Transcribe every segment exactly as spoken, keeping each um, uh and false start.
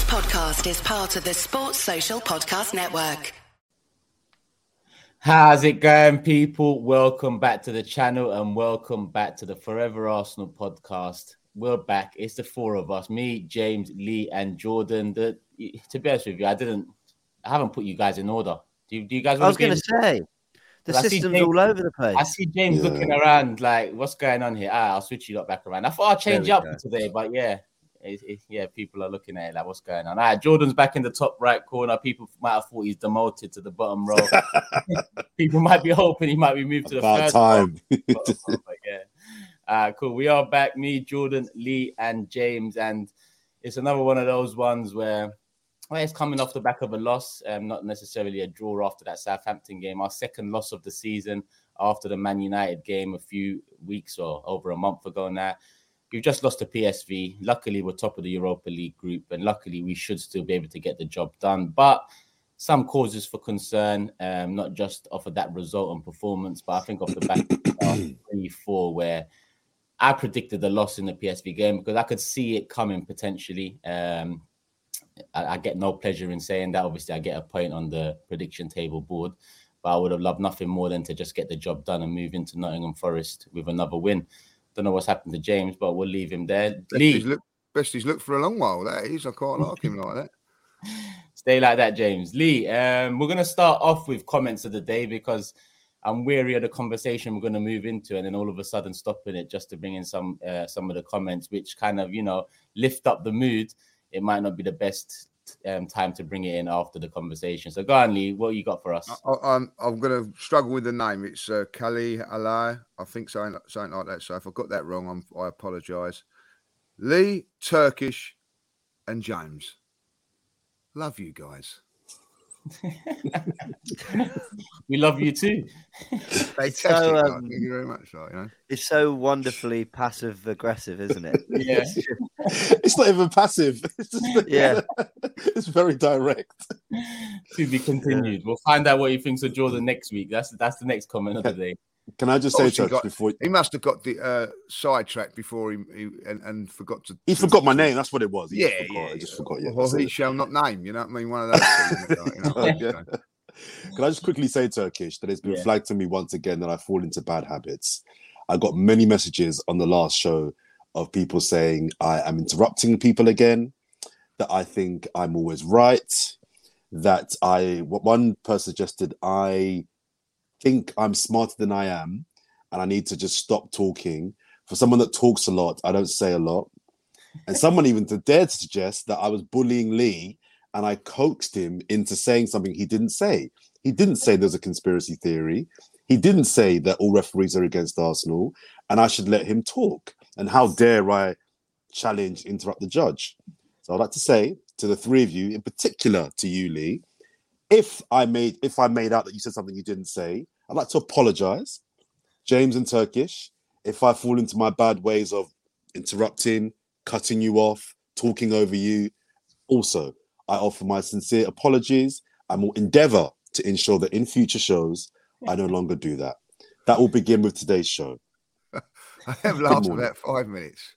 podcast is part of the Sports Social Podcast Network. How's it going, people? Welcome back to the channel and welcome back to the Forever Arsenal podcast. We're back. It's the four of us, me, James, Lee, and Jordan. The, to be honest with you, I didn't, I haven't put you guys in order. Do you, do you guys? I was going to say, the system's James, all over the place. I see James yeah. looking around like, what's going on here? Ah, I'll switch you lot back around. I thought I'd change up go. today, but yeah. It, it, yeah, people are looking at it like, what's going on? All right, Jordan's back in the top right corner. People might have thought he's demoted to the bottom row. People might be hoping he might be moved to the About first time. row. But yeah, uh, cool. We are back. Me, Jordan, Lee, and James, and it's another one of those ones where well, it's coming off the back of a loss, um, not necessarily a draw after that Southampton game. Our second loss of the season after the Man United game a few weeks or over a month ago now. We've just lost to P S V. Luckily, we're top of the Europa League group, and luckily, we should still be able to get the job done. But some causes for concern, um, not just off of that result and performance, but I think off the back of three four, where I predicted the loss in the P S V game because I could see it coming potentially. Um, I, I get no pleasure in saying that. Obviously, I get a point on the prediction table board, but I would have loved nothing more than to just get the job done and move into Nottingham Forest with another win. Don't know what's happened to James, but we'll leave him there. Best Lee. he's, looked, best he's looked for a long while, that is. I quite like him like that. Stay like that, James. Lee, um, we're going to start off with comments of the day because I'm weary of the conversation we're going to move into and then all of a sudden stopping it just to bring in some uh, some of the comments which kind of, you know, lift up the mood. It might not be the best um, time to bring it in after the conversation. So go on, Lee. What you got for us? I, I'm I'm going to struggle with the name. It's uh, Kali Alai. I think something, something like that. So if I got that wrong, I'm, I apologise. Lee, Turkish, and James. Love you guys. We love you too. Fantastic. So, um, Thank you very much. You know? It's so wonderfully passive aggressive, isn't it? Yeah. It's not even passive. It's just, yeah. It's very direct. To be continued. We'll find out what he thinks of Jordan next week. That's that's the next comment of the day. Can I just say, Obviously Chuck, got- before He must have got the uh, sidetracked before he, he and, and forgot to. he forgot my name, that's what it was. He Yeah, just forgot. yeah. He just forgot. Yeah, Well, that's he it. shall not name. You know what I mean? One of those things. Like, you know, Yeah. Can I just quickly say, Turkish, that it's been Yeah. flagged to me once again that I fall into bad habits. I got many messages on the last show of people saying I am interrupting people again, that I think I'm always right, that I, what one person suggested, I think I'm smarter than I am, and I need to just stop talking. For someone that talks a lot, I don't say a lot. And someone even dared to suggest that I was bullying Lee and I coaxed him into saying something he didn't say. He didn't say there's a conspiracy theory. He didn't say that all referees are against Arsenal and I should let him talk. And how dare I challenge, interrupt the judge? So I'd like to say to the three of you, in particular to you, Lee, if I made if I made out that you said something you didn't say, I'd like to apologize. James and Turkish, if I fall into my bad ways of interrupting, cutting you off, talking over you, also, I offer my sincere apologies and will endeavour to ensure that in future shows, I no longer do that. That will begin with today's show. I have laughed for about five minutes.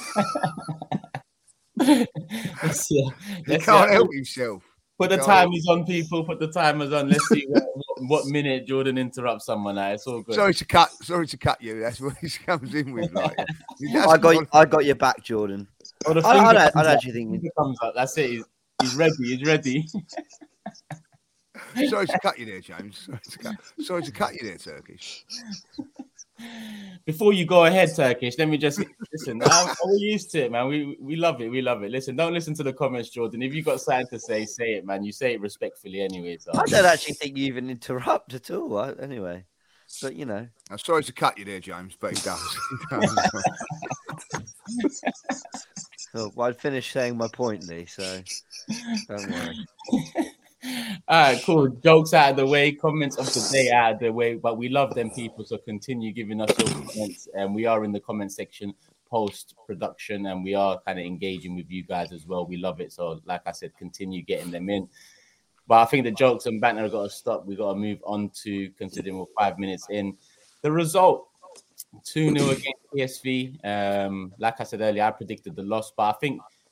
Let's see. He Let's can't see. help himself. Put the Can't timers on, people. Put the timers on. Let's see what, what minute Jordan interrupts someone now. It's all good. Sorry to cut. Sorry to cut you. That's what he comes in with. Like, I got I got your back, Jordan. Oh, the I, I, finger don't, I comes don't up. actually think. Finger comes up. That's it. He's, he's ready. He's ready. Sorry to cut you there, James. Sorry to cut, sorry to cut you there, Turkish. Before you go ahead, Turkish, let me just listen. I'm, we're used to it, man. We we love it. We love it. Listen, don't listen to the comments, Jordan. If you got something to say, say it, man. You say it respectfully anyway. So. I don't actually think you even interrupt at all. I, anyway, but you know. I'm sorry to cut you there, James, but he does. He does. Oh, well, I'd finish saying my point, Lee. So don't worry. All right, cool. Jokes out of the way, comments of the day out of the way, but we love them people, so continue giving us your comments. And we are in the comment section post production, and we are kind of engaging with you guys as well. We love it. So, like I said, continue getting them in. But I think the jokes and banter have got to stop. We got to move on to, considering we're five minutes in, the result. two nil against P S V. Um, like I said earlier, I predicted the loss, but I think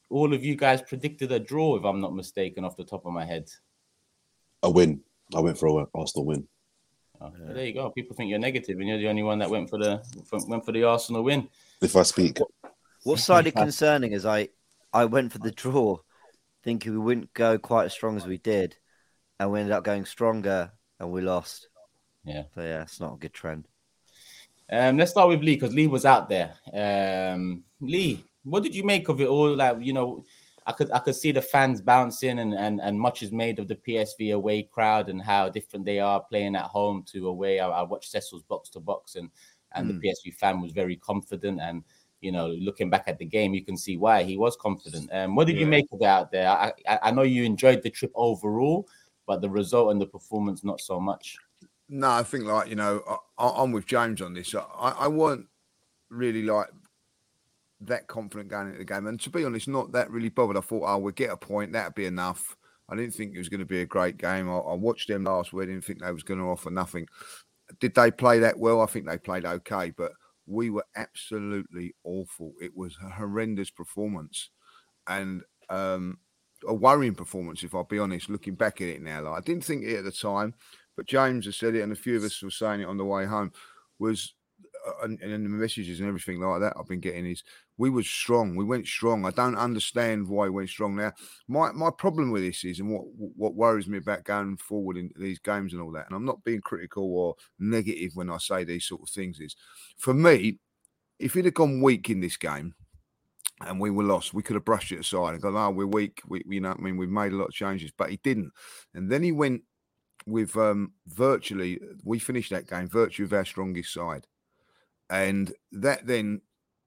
all of you guys predicted a draw, if I'm not mistaken, off the top of my head. A win. I went for a Arsenal win. Oh, yeah. There you go. People think you're negative, and you're the only one that went for the went for the Arsenal win. If I speak, what, what slightly concerning is I I went for the draw, thinking we wouldn't go quite as strong as we did, and we ended up going stronger, and we lost. Yeah. So yeah, it's not a good trend. Um, let's start with Lee, because Lee was out there. Um, Lee, what did you make of it all? Like, you know, I could I could see the fans bouncing, and, and, and much is made of the P S V away crowd and how different they are playing at home to away. I, I watched Cecil's box to box, and and mm. the P S V fan was very confident. And you know, looking back at the game, you can see why he was confident. Um, what did yeah. you make of it out there? I, I I know you enjoyed the trip overall, but the result and the performance not so much. No, I think like you know, I, I'm with James on this. I, I weren't really like that confident going into the game, and to be honest, not that really bothered. I thought, oh, we'll get a point, that'd be enough. I didn't think it was going to be a great game. I, I watched them last week. I didn't think they was going to offer nothing. Did they play that well? I think they played okay, but we were absolutely awful. It was a horrendous performance, and um, a worrying performance, if I'll be honest. Looking back at it now, like, I didn't think it at the time. But James has said it, and a few of us were saying it on the way home, was, uh, and, and the messages and everything like that I've been getting is, we were strong. We went strong. I don't understand why we went strong. Now, my, my problem with this is, and what what worries me about going forward in these games and all that, and I'm not being critical or negative when I say these sort of things, is, for me, if he'd have gone weak in this game, and we were lost, we could have brushed it aside and gone, oh, we're weak. We, you know, I mean, we've made a lot of changes, but he didn't. And then he went with um, virtually, we finished that game virtually with our strongest side, and that then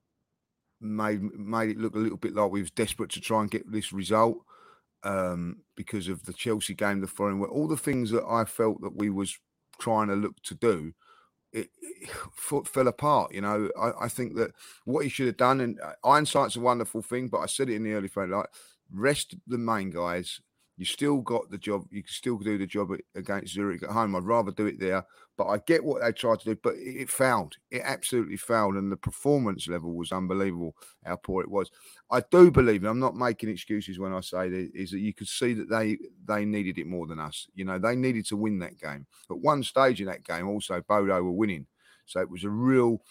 made made it look a little bit like we was desperate to try and get this result um, because of the Chelsea game, the following, where all the things that I felt that we was trying to look to do, it, it fell apart. You know, I, I think that what he should have done, and hindsight's a wonderful thing, but I said it in the early phone, like, rest the main guys. You still got the job. You can still do the job against Zurich at home. I'd rather do it there. But I get what they tried to do. But it, it failed. It absolutely failed. And the performance level was unbelievable, how poor it was. I do believe, and I'm not making excuses when I say that, is that you could see that they, they needed it more than us. You know, they needed to win that game. At one stage in that game, also, Bodo were winning. So it was a real...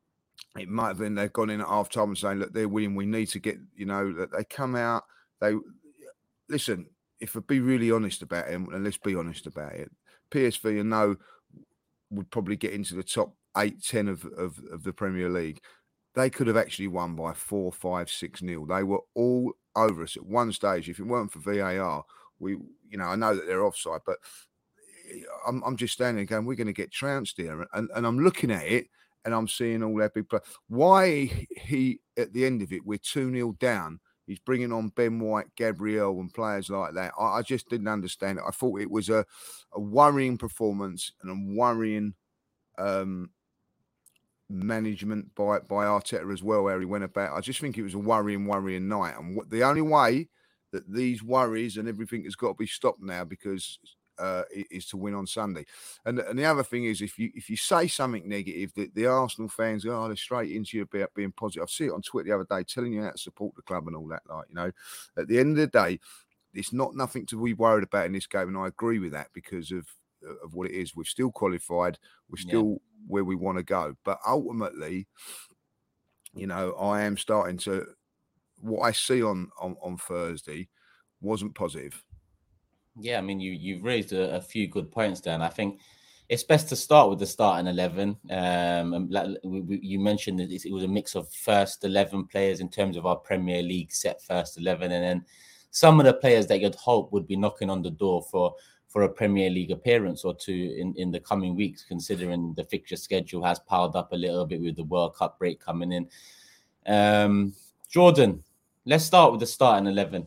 It might have been they've gone in at half-time and saying, look, they're winning. We need to get, you know, that they come out. They... Listen... If I be really honest about it, and let's be honest about it, P S V, I know, would probably get into the top eight, ten of, of, of the Premier League. They could have actually won by four, five, six nil. They were all over us at one stage. If it weren't for V A R, we, you know, I know that they're offside, but I'm, I'm just standing there going, we're going to get trounced here. And, and I'm looking at it, and I'm seeing all that big play. Why he, at the end of it, we're two nil down. He's bringing on Ben White, Gabriel, and players like that. I, I just didn't understand it. I thought it was a, a worrying performance and a worrying um, management by, by Arteta as well, where he went about. I just think it was a worrying, worrying night. And what, the only way that these worries and everything has got to be stopped now, because uh, is to win on Sunday. And, and the other thing is, if you if you say something negative, the, the Arsenal fans go, oh, they're straight into you about being positive. I see it on Twitter the other day, telling you how to support the club and all that. Like, you know, at the end of the day, it's not nothing to be worried about in this game, and I agree with that because of of what it is. We're still qualified. We're still yeah. where we want to go. But ultimately, you know, I am starting to, what I see on on, on Thursday wasn't positive. Yeah, I mean, you, you've raised a, a few good points there, and I think it's best to start with the starting eleven. Um, and like we, we, you mentioned that it was a mix of first eleven players in terms of our Premier League set first eleven, and then some of the players that you'd hope would be knocking on the door for, for a Premier League appearance or two in, in the coming weeks, considering the fixture schedule has piled up a little bit with the World Cup break coming in. Um, Jordan, let's start with the starting eleven.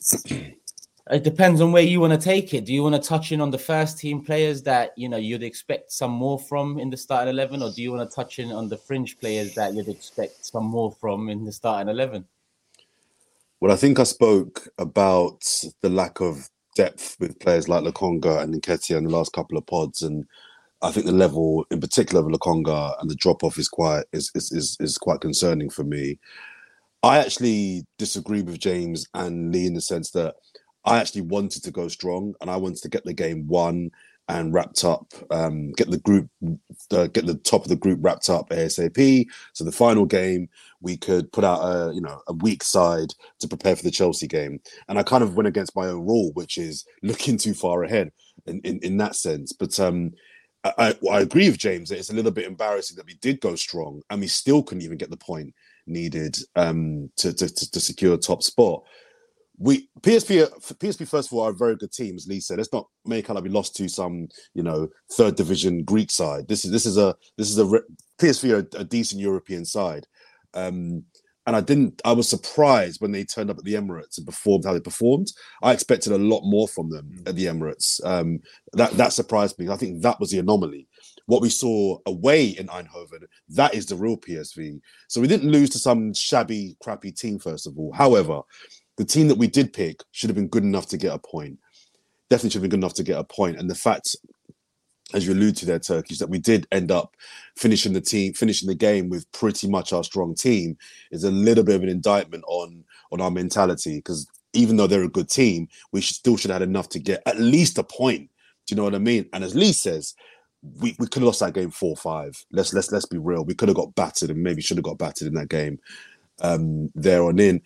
It depends on where you want to take it. Do you want to touch in on the first team players that, you know, you'd expect some more from in the starting eleven, or do you want to touch in on the fringe players that you'd expect some more from in the starting eleven? Well, I think I spoke about the lack of depth with players like Lokonga and Nketiah in the last couple of pods, and I think the level, in particular, of Lokonga and the drop off is quite is is is, is quite concerning for me. I actually disagree with James and Lee in the sense that I actually wanted to go strong and I wanted to get the game won and wrapped up, um, get the group, uh, get the top of the group wrapped up ASAP. So the final game, we could put out a, you know, a weak side to prepare for the Chelsea game. And I kind of went against my own rule, which is looking too far ahead in, in, in that sense. But um, I, I agree with James that it's a little bit embarrassing that we did go strong and we still couldn't even get the point needed um, to, to, to, to secure a top spot. We P S V, P S V first of all are a very good team, as Lee said. Let's not make out like we lost to some, you know, third division Greek side. This is this is a this is a P S V are a decent European side, um, and I didn't. I was surprised when they turned up at the Emirates and performed how they performed. I expected a lot more from them at the Emirates. Um, that that surprised me. I think that was the anomaly. What we saw away in Eindhoven, that is the real P S V. So we didn't lose to some shabby, crappy team. First of all, however, the team that we did pick should have been good enough to get a point. Definitely should have been good enough to get a point. And the fact, as you allude to there, Turkish, that we did end up finishing the team, finishing the game with pretty much our strong team is a little bit of an indictment on, on our mentality. Because even though they're a good team, we should, still should have had enough to get at least a point. Do you know what I mean? And as Lee says, we, we could have lost that game four five. Let's let's let's be real. We could have got battered and maybe should have got battered in that game um, there on in.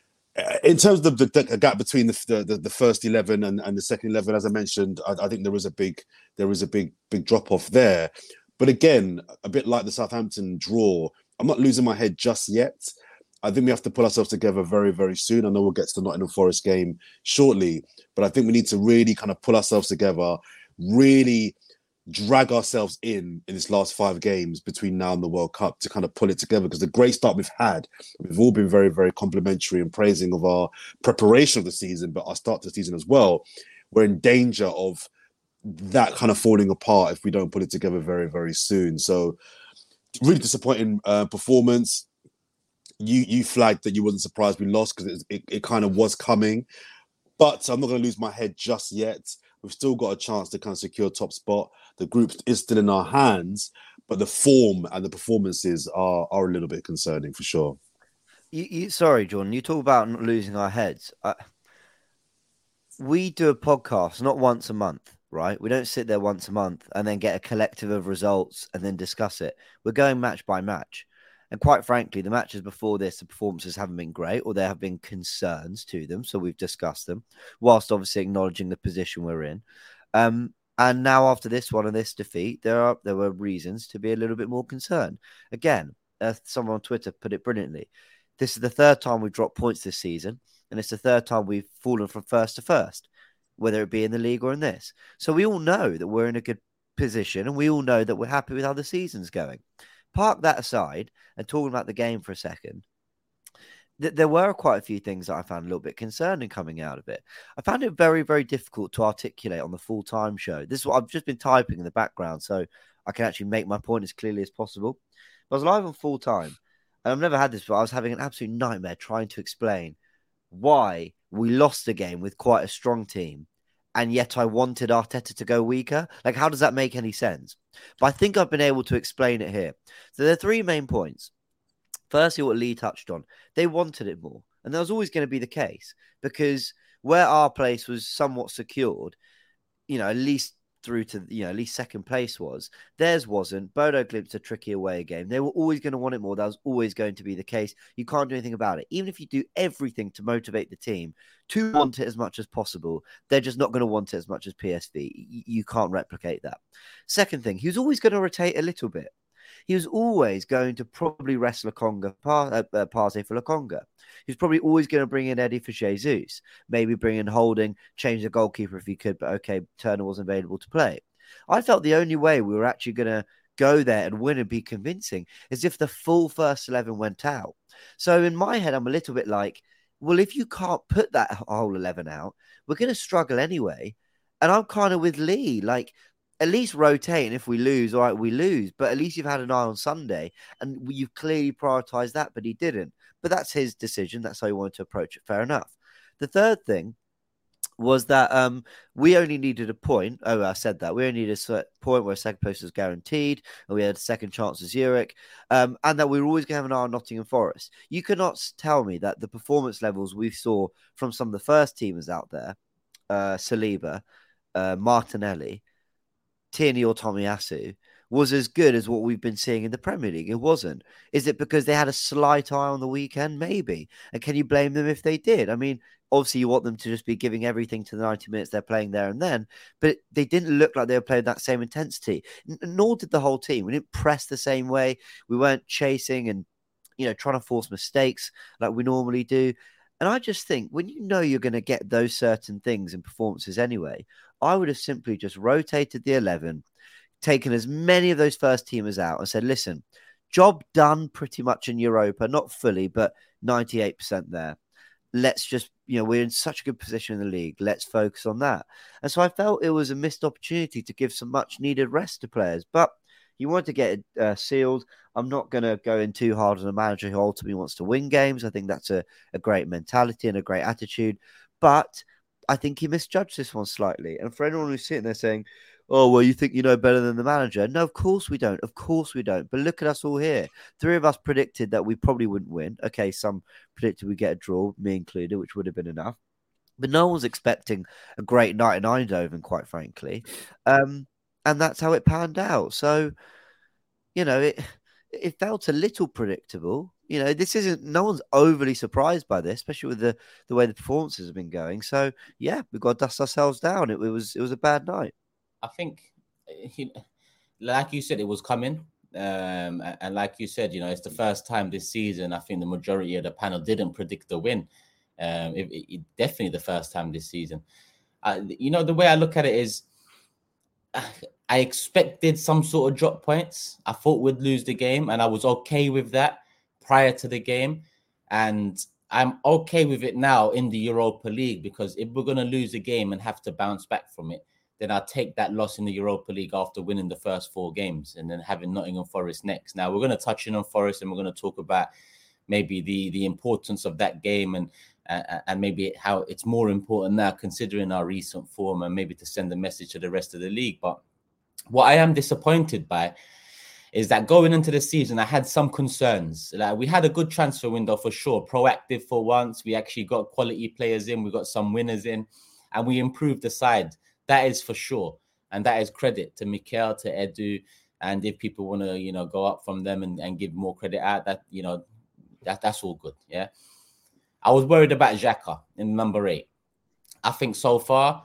In terms of the, the gap between the, the the first eleven and, and the second eleven, as I mentioned, I, I think there is a big there is a big big drop off there. But again, a bit like the Southampton draw, I'm not losing my head just yet. I think we have to pull ourselves together very very soon. I know we'll get to the Nottingham Forest game shortly, but I think we need to really kind of pull ourselves together, really drag ourselves in in this last five games between now and the World Cup to kind of pull it together, because the great start we've had, we've all been very, very complimentary and praising of our preparation of the season, but our start to the season as well. We're in danger of that kind of falling apart if we don't put it together very, very soon. So really disappointing uh, performance. You you flagged that you wasn't surprised we lost because it, it, it kind of was coming, but I'm not going to lose my head just yet. We've still got a chance to kind of secure top spot. The group is still in our hands, but the form and the performances are are a little bit concerning for sure. You, you, sorry, Jordan, you talk about not losing our heads. I, we do a podcast not once a month, right? We don't sit there once a month and then get a collective of results and then discuss it. We're going match by match. And quite frankly, the matches before this, the performances haven't been great, or there have been concerns to them. So we've discussed them, whilst obviously acknowledging the position we're in. Um, and now after this one and this defeat, there are there were reasons to be a little bit more concerned. Again, uh, someone on Twitter put it brilliantly. This is the third time we've dropped points this season, and it's the third time we've fallen from first to first, whether it be in the league or in this. So we all know that we're in a good position, and we all know that we're happy with how the season's going. Park that aside and talking about the game for a second, th- there were quite a few things that I found a little bit concerning coming out of it. I found it very, very difficult to articulate on the full-time show. This is what I've just been typing in the background, so I can actually make my point as clearly as possible. I was live on full-time, and I've never had this, but I was having an absolute nightmare trying to explain why we lost a game with quite a strong team, and yet I wanted Arteta to go weaker. Like, how does that make any sense? But I think I've been able to explain it here. So there are three main points. Firstly, what Lee touched on. They wanted it more. And that was always going to be the case. Because where our place was somewhat secured, you know, at least through to, you know, at least second place was, theirs wasn't. Bodo Glimt's a tricky away game. They were always going to want it more. That was always going to be the case. You can't do anything about it. Even if you do everything to motivate the team to want it as much as possible, they're just not going to want it as much as P S V. You can't replicate that. Second thing, he was always going to rotate a little bit. He was always going to probably rest Lokonga, uh, uh, Partey for Lokonga. He was probably always going to bring in Eddie for Jesus. Maybe bring in Holding, change the goalkeeper if he could, but okay, Turner wasn't available to play. I felt the only way we were actually going to go there and win and be convincing is if the full first eleven went out. So in my head, I'm a little bit like, well, if you can't put that whole eleven out, we're going to struggle anyway. And I'm kind of with Lee, like, at least rotate, and if we lose, all right, we lose. But at least you've had an eye on Sunday, and you've clearly prioritised that, but he didn't. But that's his decision. That's how he wanted to approach it. Fair enough. The third thing was that um, we only needed a point. Oh, I said that. We only needed a point where a second post was guaranteed, and we had a second chance at Zurich, um, and that we were always going to have an eye on Nottingham Forest. You cannot tell me that the performance levels we saw from some of the first teamers out there, uh, Saliba, uh, Martinelli, Tierney or Tomiyasu, was as good as what we've been seeing in the Premier League. It wasn't. Is it because they had a slight eye on the weekend? Maybe. And can you blame them if they did? I mean, obviously you want them to just be giving everything to the ninety minutes they're playing there and then, but they didn't look like they were playing that same intensity. N- nor did the whole team. We didn't press the same way. We weren't chasing and, you know, trying to force mistakes like we normally do. And I just think when you know you're going to get those certain things in performances anyway, I would have simply just rotated the eleven, taken as many of those first teamers out and said, listen, job done pretty much in Europa, not fully, but ninety-eight percent there. Let's just, you know, we're in such a good position in the league. Let's focus on that. And so I felt it was a missed opportunity to give some much needed rest to players, but you want to get it uh, sealed. I'm not going to go in too hard on a manager who ultimately wants to win games. I think that's a, a great mentality and a great attitude, but I think he misjudged this one slightly. And for anyone who's sitting there saying, oh, well, you think you know better than the manager? No, of course we don't. Of course we don't. But look at us all here. Three of us predicted that we probably wouldn't win. Okay, some predicted we'd get a draw, me included, which would have been enough. But no one's expecting a great night in Eindhoven, quite frankly. Um, and that's how it panned out. So, you know, it it felt a little predictable. You know, this isn't, no one's overly surprised by this, especially with the, the way the performances have been going. So, yeah, we've got to dust ourselves down. It, it was it was a bad night. I think, like you said, it was coming. Um, and like you said, you know, it's the first time this season, I think the majority of the panel didn't predict the win. Um, it, it, definitely the first time this season. Uh, you know, the way I look at it is, I expected some sort of drop points. I thought we'd lose the game, and I was okay with that prior to the game. And I'm okay with it now in the Europa League, because if we're going to lose a game and have to bounce back from it, then I'll take that loss in the Europa League after winning the first four games and then having Nottingham Forest next. Now, we're going to touch in on Forest, and we're going to talk about maybe the, the importance of that game and uh, and maybe how it's more important now considering our recent form, and maybe to send a message to the rest of the league. But what I am disappointed by is that going into the season, I had some concerns. Like, we had a good transfer window for sure, proactive for once. We actually got quality players in. We got some winners in, and we improved the side. That is for sure. And that is credit to Mikel, to Edu. And if people want to, you know, go up from them and, and give more credit out, that, you know, that that's all good. Yeah. I was worried about Xhaka in number eight. I think so far,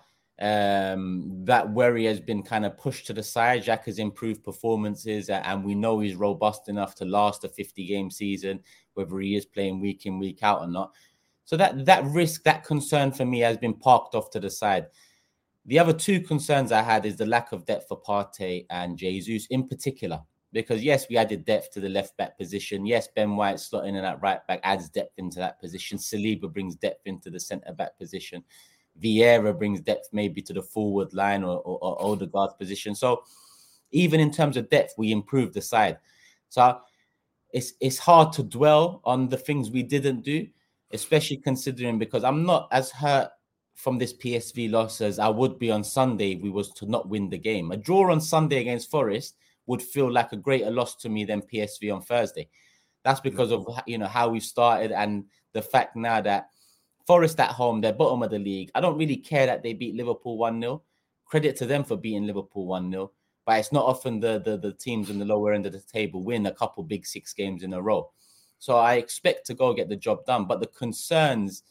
um, that worry has been kind of pushed to the side. Xhaka's improved performances, and we know he's robust enough to last a fifty-game season, whether he is playing week in, week out or not. So that that risk, that concern for me has been parked off to the side. The other two concerns I had is the lack of depth for Partey and Jesus in particular. Because, yes, we added depth to the left-back position. Yes, Ben White slotting in at right-back adds depth into that position. Saliba brings depth into the centre-back position. Vieira brings depth maybe to the forward line or, or, or Odegaard's position. So even in terms of depth, we improved the side. So it's it's hard to dwell on the things we didn't do, especially considering, because I'm not as hurt from this P S V loss as I would be on Sunday if we was to not win the game. A draw on Sunday against Forest would feel like a greater loss to me than P S V on Thursday. That's because of, you know, how we started and the fact now that Forest at home, they're bottom of the league. I don't really care that they beat Liverpool one nil. Credit to them for beating Liverpool one nil. But it's not often the, the, the teams in the lower end of the table win a couple big six games in a row. So I expect to go get the job done. But the concerns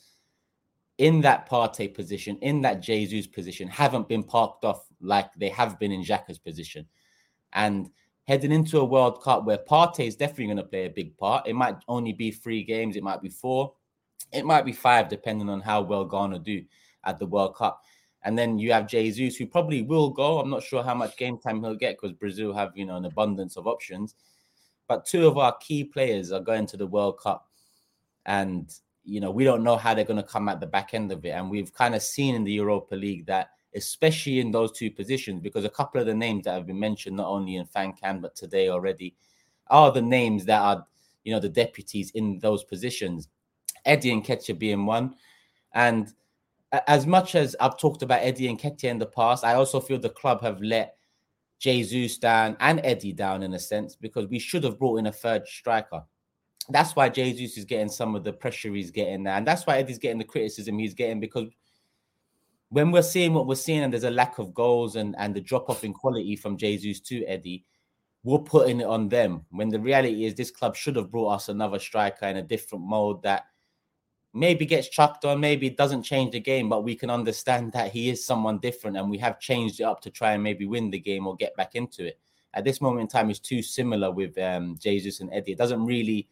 in that Partey position, in that Jesus position, haven't been parked off like they have been in Xhaka's position. And heading into a World Cup where Partey is definitely going to play a big part. It might only be three games. It might be four. It might be five, depending on how well Ghana do at the World Cup. And then you have Jesus, who probably will go. I'm not sure how much game time he'll get because Brazil have, you know, an abundance of options. But two of our key players are going to the World Cup. And, you know, we don't know how they're going to come at the back end of it. And we've kind of seen in the Europa League that, especially in those two positions, because a couple of the names that have been mentioned, not only in FanCan, but today already, are the names that are, you know, the deputies in those positions. Eddie Nketiah being one. And as much as I've talked about Eddie Nketiah in the past, I also feel the club have let Jesus down and Eddie down in a sense, because we should have brought in a third striker. That's why Jesus is getting some of the pressure he's getting now. And that's why Eddie's getting the criticism he's getting, because when we're seeing what we're seeing and there's a lack of goals and, and the drop-off in quality from Jesus to Eddie, we're putting it on them. When the reality is this club should have brought us another striker in a different mode that maybe gets chucked on, maybe it doesn't change the game, but we can understand that he is someone different and we have changed it up to try and maybe win the game or get back into it. At this moment in time, it's too similar with um, Jesus and Eddie. It doesn't really,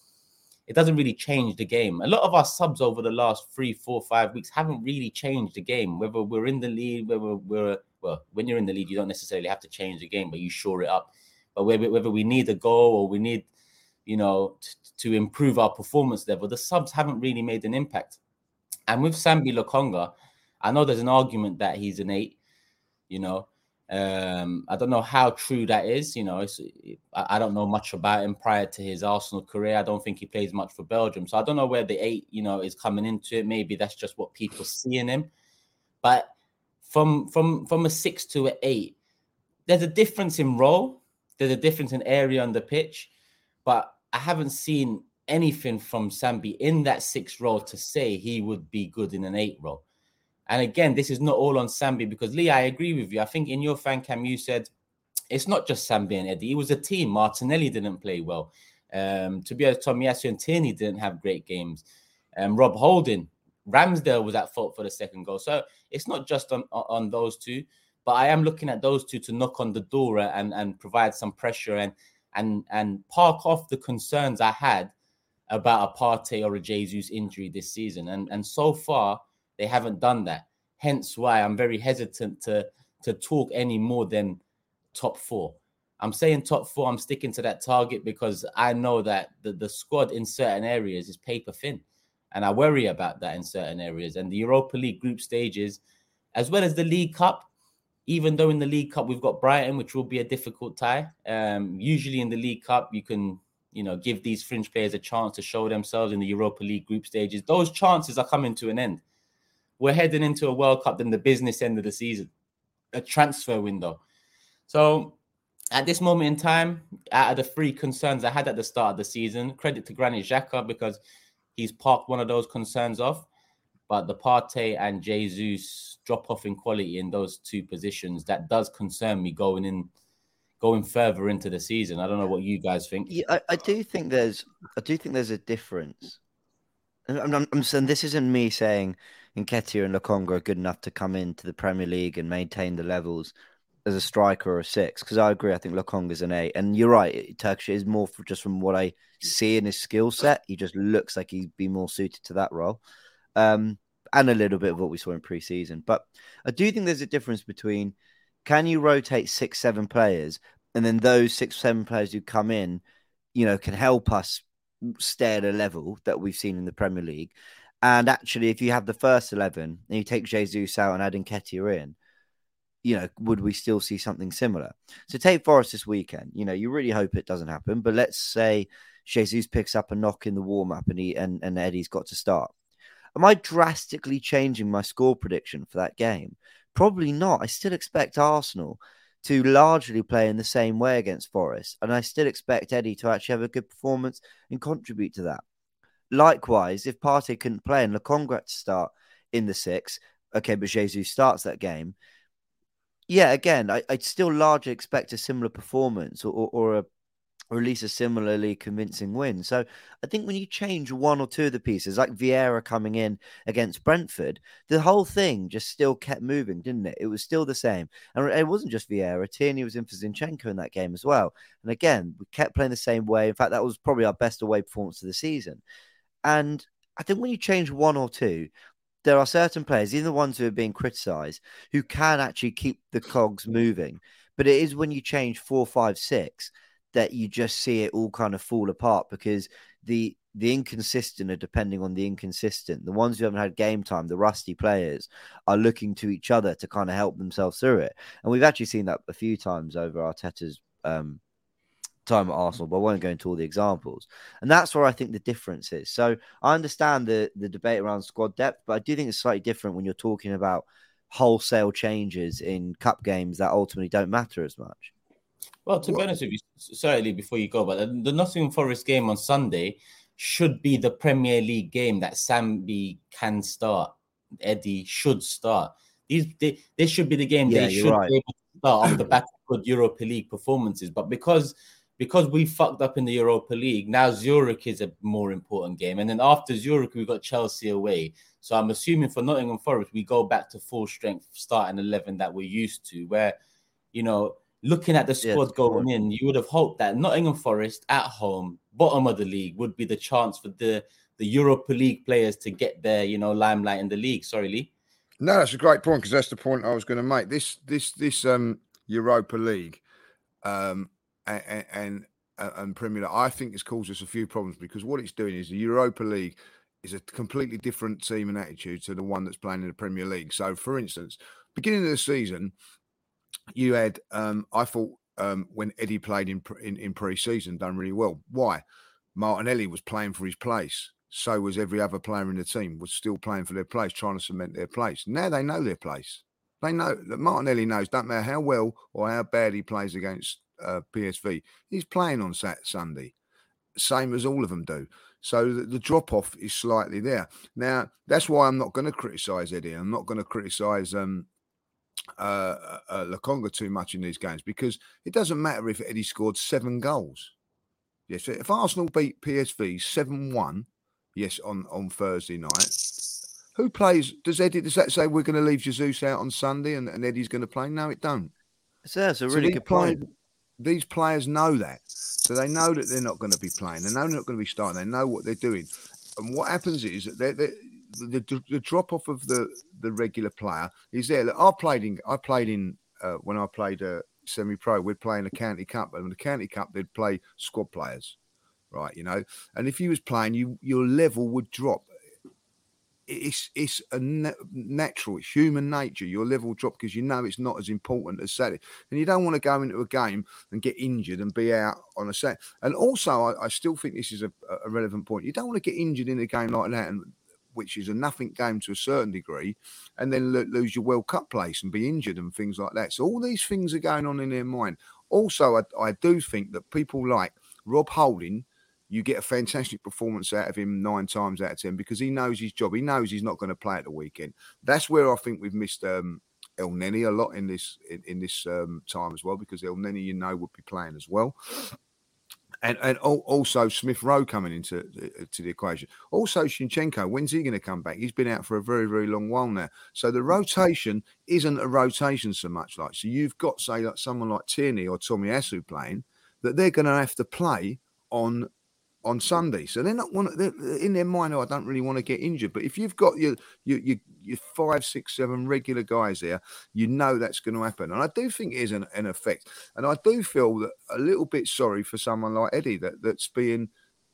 it doesn't really change the game. A lot of our subs over the last three, four, five weeks haven't really changed the game. Whether we're in the lead, whether we're, well, when you're in the lead, you don't necessarily have to change the game, but you shore it up. But whether, whether we need a goal or we need, you know, t- to improve our performance level, the subs haven't really made an impact. And with Sambi Lokonga, I know there's an argument that he's an eight, you know. Um, I don't know how true that is. You know, it's, I, I don't know much about him prior to his Arsenal career. I don't think he plays much for Belgium. So I don't know where the eight, you know, is coming into it. Maybe that's just what people see in him. But from, from, from a six to an eight, there's a difference in role. There's a difference in area on the pitch. But I haven't seen anything from Sambi in that six role to say he would be good in an eight role. And again, this is not all on Sambi, because Lee, I agree with you. I think in your fan cam, you said it's not just Sambi and Eddie. It was a team. Martinelli didn't play well. Um, to be honest, Tomiyasu and Tierney didn't have great games. Um, Rob Holding, Ramsdale was at fault for the second goal. So it's not just on, on those two, but I am looking at those two to knock on the door and, and provide some pressure and and and park off the concerns I had about a Partey or a Jesus injury this season. And, and so far, they haven't done that. Hence why I'm very hesitant to, to talk any more than top four. I'm saying top four, I'm sticking to that target because I know that the, the squad in certain areas is paper thin. And I worry about that in certain areas. And the Europa League group stages, as well as the League Cup, even though in the League Cup we've got Brighton, which will be a difficult tie. Um, usually in the League Cup, you can, you know, give these fringe players a chance to show themselves. In the Europa League group stages, those chances are coming to an end. We're heading into a World Cup, then the business end of the season, a transfer window. So at this moment in time, out of the three concerns I had at the start of the season, credit to Granit Xhaka because he's parked one of those concerns off. But the Partey and Jesus drop off in quality in those two positions, that does concern me going in, going further into the season. I don't know what you guys think. Yeah, I, I do think there's, I do think there's a difference. And I'm, I'm, I'm saying this isn't me saying Nketiah and Lokonga are good enough to come into the Premier League and maintain the levels as a striker or a six. Because I agree, I think Lokonga's an eight. And you're right, Turkish is more for just from what I see in his skill set. He just looks like he'd be more suited to that role. Um, and a little bit of what we saw in pre-season. But I do think there's a difference between, can you rotate six, seven players, and then those six, seven players who come in, you know, can help us stay at a level that we've seen in the Premier League. And actually, if you have the first eleven and you take Jesus out and add Nketiah in, you know, would we still see something similar? So take Forest this weekend. You know, you really hope it doesn't happen. But let's say Jesus picks up a knock in the warm-up and, he, and, and Eddie's got to start. Am I drastically changing my score prediction for that game? Probably not. I still expect Arsenal to largely play in the same way against Forest. And I still expect Eddie to actually have a good performance and contribute to that. Likewise, if Partey couldn't play and Lokonga had to start in the six, okay, but Jesus starts that game. Yeah, again, I, I'd still largely expect a similar performance or, or, or a or at least a similarly convincing win. So I think when you change one or two of the pieces, like Vieira coming in against Brentford, the whole thing just still kept moving, didn't it? It was still the same. And it wasn't just Vieira. Tierney was in for Zinchenko in that game as well. And again, we kept playing the same way. In fact, that was probably our best away performance of the season. And I think when you change one or two, there are certain players, even the ones who are being criticised, who can actually keep the cogs moving. But it is when you change four, five, six that you just see it all kind of fall apart because the the inconsistent are depending on the inconsistent. The ones who haven't had game time, the rusty players, are looking to each other to kind of help themselves through it. And we've actually seen that a few times over Arteta's um, time at Arsenal, but I won't go into all the examples. And that's where I think the difference is. So I understand the, the debate around squad depth, but I do think it's slightly different when you're talking about wholesale changes in cup games that ultimately don't matter as much. Well, to be honest with you, certainly before you go, but the Nottingham Forest game on Sunday should be the Premier League game that Sambi can start. Eddie should start. These they, they should be the game Yeah, they you're should right. be able to start off the back of good Europa League performances. But because because we fucked up in the Europa League, now Zurich is a more important game. And then after Zurich, we've got Chelsea away. So I'm assuming for Nottingham Forest, we go back to full strength starting eleven that we're used to, where, you know, looking at the squad Yeah, going in, you would have hoped that Nottingham Forest at home, bottom of the league, would be the chance for the, the Europa League players to get their, you know, limelight in the league. Sorry, Lee. No, that's a great point, because that's the point I was going to make. This this this um Europa League um and and, and Premier League, I think it's caused us a few problems, because what it's doing is the Europa League is a completely different team and attitude to the one that's playing in the Premier League. So, for instance, beginning of the season, you had um I thought um when Eddie played in in, in pre-season, done really well. Why? Martinelli was playing for his place. So was every other player in the team, was still playing for their place, trying to cement their place. Now they know their place. They know that Martinelli knows, don't matter how well or how bad he plays against uh, P S V, he's playing on Saturday, Sunday, same as all of them do. So the, the drop-off is slightly there. Now, that's why I'm not going to criticise Eddie. I'm not going to criticise um, uh, uh, Lokonga too much in these games, because it doesn't matter if Eddie scored seven goals. Yes, if Arsenal beat P S V seven one, yes, on, on Thursday night, who plays? Does Eddie? Does that say we're going to leave Jesus out on Sunday and, and Eddie's going to play? No, it don't. So that's a So really these good point. players- These players know that, so they know that they're not going to be playing. They know they're not going to be starting. They know what they're doing, and what happens is that they're, they're, the the, the drop off of the, the regular player is there. Look, I played in. I played in uh, when I played uh, semi-pro. We'd play in the county cup, and in the county cup they'd play squad players. Right, you know, and if you was playing, you your level would drop. It's it's a na- natural, it's human nature. Your level will drop because you know it's not as important as Saturday, and you don't want to go into a game and get injured and be out on a set. And also, I, I still think this is a, a relevant point. You don't want to get injured in a game like that, and which is a nothing game to a certain degree, and then lo- lose your World Cup place and be injured and things like that. So all these things are going on in their mind. Also, I, I do think that people like Rob Holding, you get a fantastic performance out of him nine times out of ten, because he knows his job. He knows he's not going to play at the weekend. That's where I think we've missed um, El Neni a lot in this in, in this um, time as well, because El Neni, you know, would be playing as well. And and also Smith Rowe coming into to the equation. Also Shinchenko, when's he going to come back? He's been out for a very, very long while now. So the rotation isn't a rotation so much like. So you've got, say, like someone like Tierney or Tomiyasu playing, that they're going to have to play on on Sunday. So they're not want they're in their mind, oh, I don't really want to get injured. But if you've got your your your, your five, six, seven regular guys there, you know that's going to happen. And I do think it is an, an effect. And I do feel that a little bit sorry for someone like Eddie that, that's being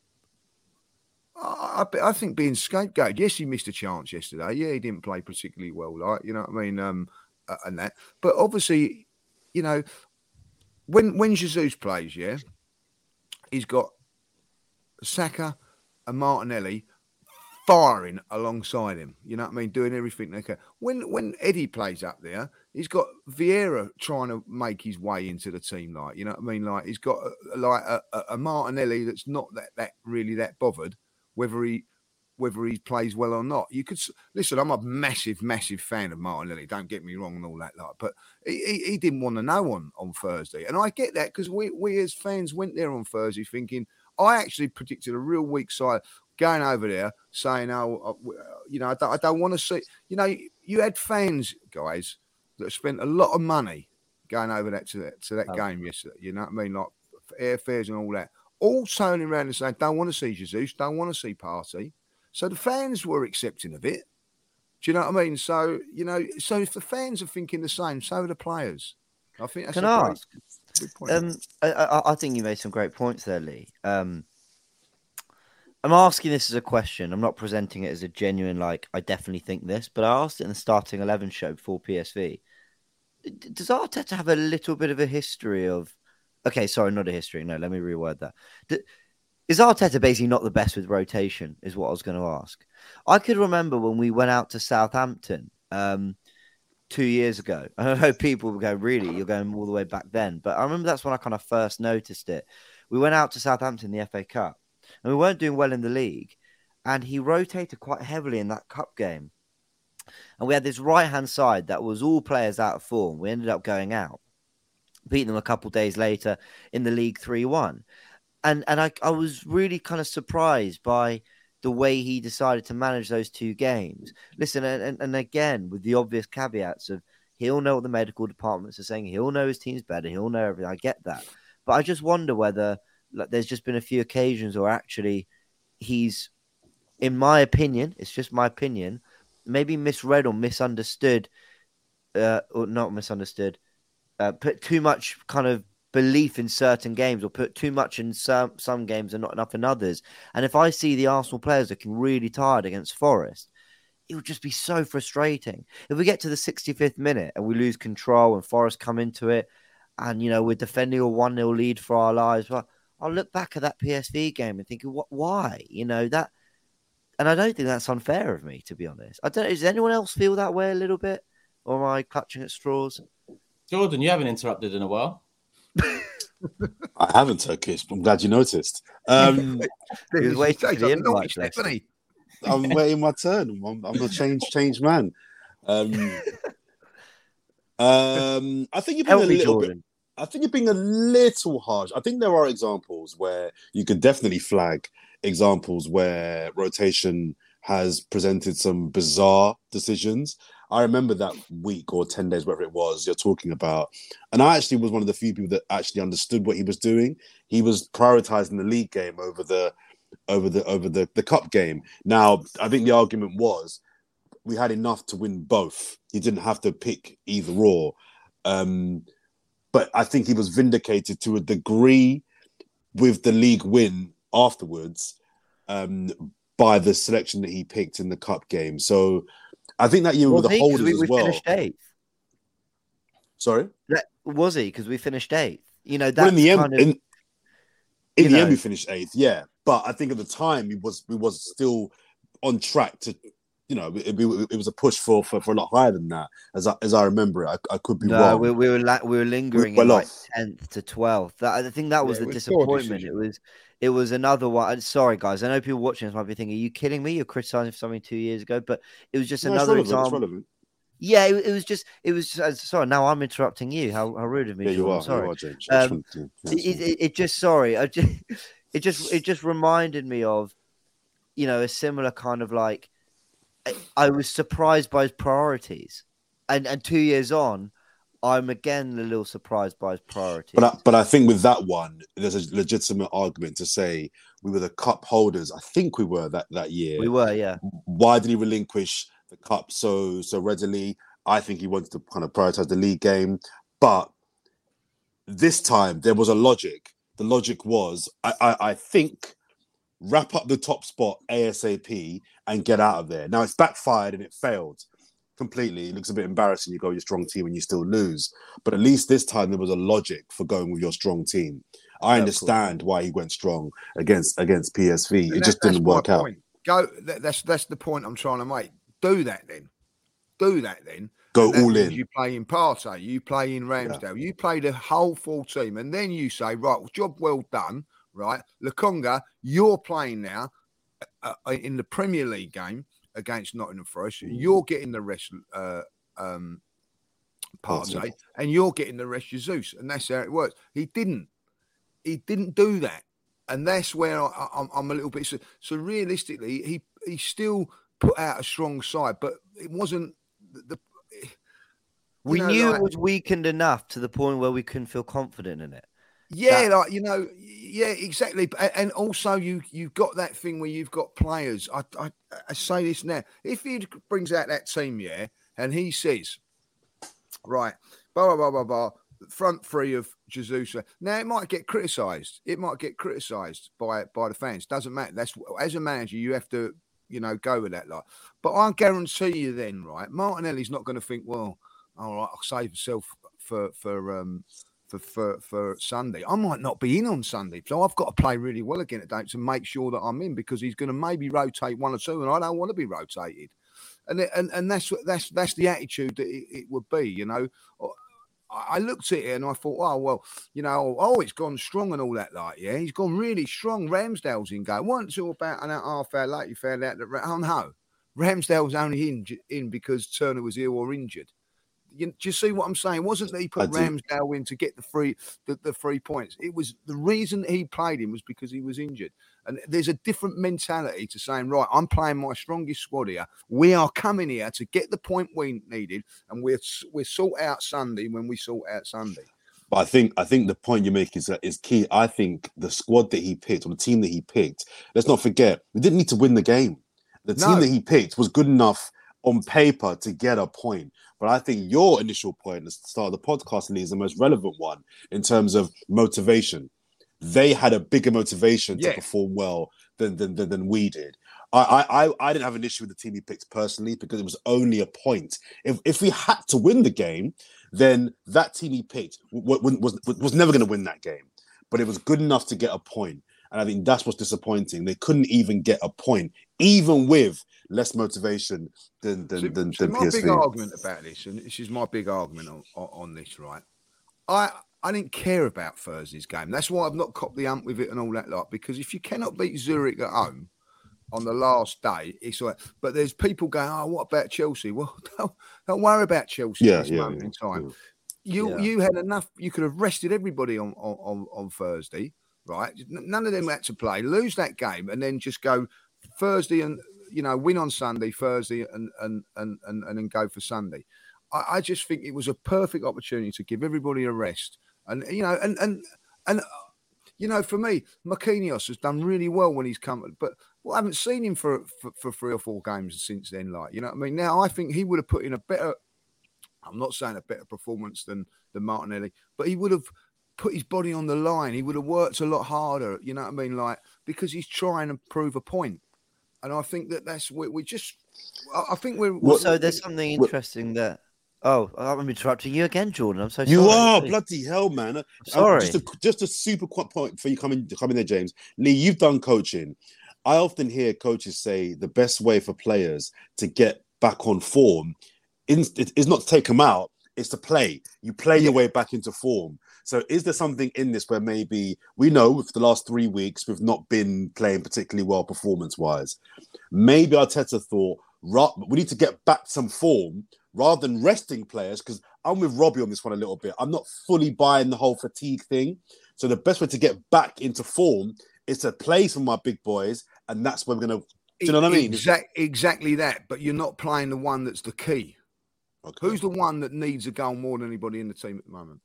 I, I think being scapegoated. Yes, he missed a chance yesterday. Yeah, he didn't play particularly well, like, you know what I mean? Um uh, and that. But obviously, you know, when when Jesus plays, yeah, he's got Saka and Martinelli firing alongside him. You know what I mean? Doing everything they can. When when Eddie plays up there, he's got Vieira trying to make his way into the team. Like, you know what I mean? Like, he's got a, like a, a Martinelli that's not that that really that bothered whether he whether he plays well or not. You could listen. I'm a massive, massive fan of Martinelli. Don't get me wrong and all that. Like, but he, he, he didn't want to know on on Thursday, and I get that, because we we as fans went there on Thursday thinking. I actually predicted a real weak side going over there saying, oh, you know, I don't, I don't want to see, you know, you had fans, guys, that spent a lot of money going over that to that, to that oh. game yesterday. You know what I mean? Like airfares and all that. All turning around and saying, don't want to see Jesus, don't want to see Partey. So the fans were accepting of it. Do you know what I mean? So, you know, so if the fans are thinking the same, so are the players. I think that's Can a I great, ask? good point. Um, I, I think you made some great points there, Lee. Um, I'm asking this as a question. I'm not presenting it as a genuine, like, I definitely think this, but I asked it in the starting eleven show before P S V. Does Arteta have a little bit of a history of Okay, sorry, not a history. No, let me reword that. D- Is Arteta basically not the best with rotation? Is what I was going to ask. I could remember when we went out to Southampton um, two years ago. I know people would go, really? You're going all the way back then. But I remember that's when I kind of first noticed it. We went out to Southampton in the F A Cup, and we weren't doing well in the league. And he rotated quite heavily in that cup game. And we had this right-hand side that was all players out of form. We ended up going out, beating them a couple of days later in the league three one. And and I, I was really kind of surprised by the way he decided to manage those two games. Listen, and, and, and again, with the obvious caveats of he'll know what the medical departments are saying, he'll know his team's better, he'll know everything. I get that. But I just wonder whether like, there's just been a few occasions where actually he's, in my opinion, it's just my opinion, maybe misread or misunderstood, uh, or not misunderstood, uh, put too much kind of belief in certain games or put too much in some, some games and not enough in others. And if I see the Arsenal players looking really tired against Forest, it would just be so frustrating. If we get to the sixty-fifth minute and we lose control and Forest come into it and, you know, we're defending a one nil lead for our lives, well, I'll look back at that P S V game and think, what, why? You know, that, and I don't think that's unfair of me, to be honest. I don't know, does anyone else feel that way a little bit? Or am I clutching at straws? Jordan, you haven't interrupted in a while. I haven't, Turkish. I'm glad you noticed. Um, He was waiting for the He's invite, step, isn't he? I'm waiting my turn. I'm, I'm a change, change man. Um, um, I think you're being Help a me, little Jordan. bit. I think you're being a little harsh. I think there are examples where you could definitely flag examples where rotation has presented some bizarre decisions. I remember that week or ten days, whatever it was, you're talking about. And I actually was one of the few people that actually understood what he was doing. He was prioritizing the league game over the over the over the, the cup game. Now, I think the argument was we had enough to win both. He didn't have to pick either or. Um, but I think he was vindicated to a degree with the league win afterwards um, by the selection that he picked in the cup game. So I think that year Was with the he? 'Cause holders we, as we well. finished eighth. Sorry? That, was he? Because we finished eighth. You know, Well, that's in the end, kind of... in, in you the know. end, we finished eighth, yeah. But I think at the time, we was we was still on track to, you know, it, it, it was a push for, for, for a lot higher than that, as I, as I remember it. I, I could be No, wrong. we, we were la- we were lingering well in like off. tenth to twelfth. That, I think that was Yeah, the it was poor disappointment. It decision. was it was another one. I'm sorry, guys. I know people watching this might be thinking, "Are you kidding me? You're criticizing for something two years ago." But it was just No, it's another relevant. It's example. relevant. Yeah, it, it was just it was. Just, sorry, now I'm interrupting you. How, how rude of me, Yeah, you Jordan. are. Sorry. You are, James. I just Um, wanted to- yeah, it, it's it, it just sorry. I just it just it just reminded me of, you know, a similar kind of like. I, I was surprised by his priorities, and and two years on, I'm again a little surprised by his priorities. But I, but I think with that one, there's a legitimate argument to say we were the cup holders. I think we were that, that year. We were, yeah. Why did he relinquish the cup so so readily? I think he wanted to kind of prioritize the league game. But this time there was a logic. The logic was, I, I, I think, wrap up the top spot ASAP and get out of there. Now it's backfired and it failed completely. It looks a bit embarrassing. You go with your strong team and you still lose. But at least this time there was a logic for going with your strong team. I Yeah, understand why he went strong against against P S V. And it that- just didn't that's my work out. point. Go. That, that's that's the point I'm trying to make. Do that then. Do that then. Go And that all means in. You play in Partey, you play in Ramsdale, you play the whole full team, and then you say, right, job well done, right? Lokonga, you're playing now uh, in the Premier League game against Nottingham Forest. Mm. You're getting the rest, uh, um, Partey, Partey. and you're getting the rest, Jesus, and that's how it works. He didn't. He didn't do that, and that's where I, I'm, I'm a little bit. So, so realistically, he he still put out a strong side, but it wasn't the. the We know, knew like- it was weakened enough to the point where we couldn't feel confident in it. Yeah, That- like you know, yeah, exactly. A- And also, you you've got that thing where you've got players. I I, I say this now: if he brings out that team, yeah, and he says, right, blah blah blah blah blah, front three of Jesus. Now it might get criticised. It might get criticised by by the fans. Doesn't matter. That's as a manager, you have to you know go with that. Like, but I guarantee you, then, right, Martinelli's not going to think, well, all right, I'll save myself for for um. for, for, for Sunday. I might not be in on Sunday, so I've got to play really well again today to make sure that I'm in, because he's going to maybe rotate one or two, and I don't want to be rotated. And and and that's that's that's the attitude that it, it would be, you know. I looked at it and I thought, oh, well, you know, oh, it's gone strong and all that, like, yeah, he's gone really strong. Ramsdale's in game. Once until about an half hour later, you found out that, oh, no, Ramsdale's only in, in because Turner was ill or injured. You, do you see what I'm saying? It wasn't that he put Ramsdale in to get the free the, the three points. It was the reason he played him was because he was injured. And there's a different mentality to saying, right, I'm playing my strongest squad here. We are coming here to get the point we needed, and we're we sort out Sunday when we sort out Sunday. But I think I think the point you make is uh, is key. I think the squad that he picked, or the team that he picked, let's not forget, we didn't need to win the game. The team no. that he picked was good enough on paper to get a point. But I think your initial point at the start of the podcast, Lee, is the most relevant one in terms of motivation. They had a bigger motivation yeah. to perform well than, than, than, than we did. I, I I didn't have an issue with the team he picked personally because it was only a point. If if we had to win the game, then that team he picked w- w- was, was never going to win that game. But it was good enough to get a point. And I think that's what's disappointing. They couldn't even get a point, even with less motivation than than, so, than, so than my P S V. big argument about this, and this is my big argument on, on, on this, right? I I didn't care about Thursday's game. That's why I've not copped the ump with it and all that lot. Because if you cannot beat Zurich at home on the last day, it's all right. But there's people going, oh, what about Chelsea? Well, don't, don't worry about Chelsea yeah, at this yeah, moment yeah, in time. yeah. You Yeah. you had enough. You could have rested everybody on on, on Thursday, right? None of them had to play. Lose that game and then just go Thursday and, you know, win on Sunday, Thursday, and and and and, and then go for Sunday. I, I just think it was a perfect opportunity to give everybody a rest. And, you know, and, and, and, you know, for me, Marquinhos has done really well when he's come, but well, I haven't seen him for, for, for three or four games since then. Like, you know what I mean? Now, I think he would have put in a better, I'm not saying a better performance than, than Martinelli, but he would have put his body on the line. He would have worked a lot harder, you know what I mean? Like, because he's trying to prove a point. And I think that that's, we, we just, I think we're. Well, we're so there's something interesting there. Oh, I'm interrupting you again, Jordan. I'm so sorry. You are bloody hell, man. Uh, Sorry. Just a, just a super quick point for you coming coming there, James. Lee, you've done coaching. I often hear coaches say the best way for players to get back on form is, is not to take them out, it's to play. You play your way back into form. So is there something in this where maybe we know with the last three weeks we've not been playing particularly well performance-wise? Maybe Arteta thought, we need to get back some form rather than resting players, because I'm with Robbie on this one a little bit. I'm not fully buying the whole fatigue thing. So the best way to get back into form is to play some of my big boys, and that's where we're going to... Do you know what I mean? Exact, exactly that, but you're not playing the one that's the key. Okay. Who's the one that needs a goal more than anybody in the team at the moment?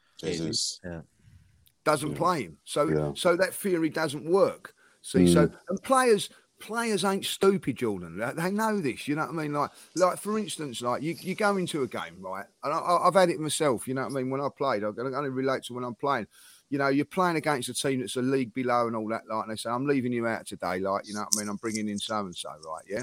Jesus. Yeah. Doesn't Yeah. play him. So, Yeah. so that theory doesn't work. See, Mm. so and players... Players ain't stupid, Jordan. They know this. You know what I mean? Like, like for instance, like you, you go into a game, right? And I, I've had it myself. You know what I mean? When I played, I can only relate to when I'm playing. You know, you're playing against a team that's a league below and all that. Like, and they say, "I'm leaving you out today." Like, you know what I mean? I'm bringing in so and so, right? Yeah.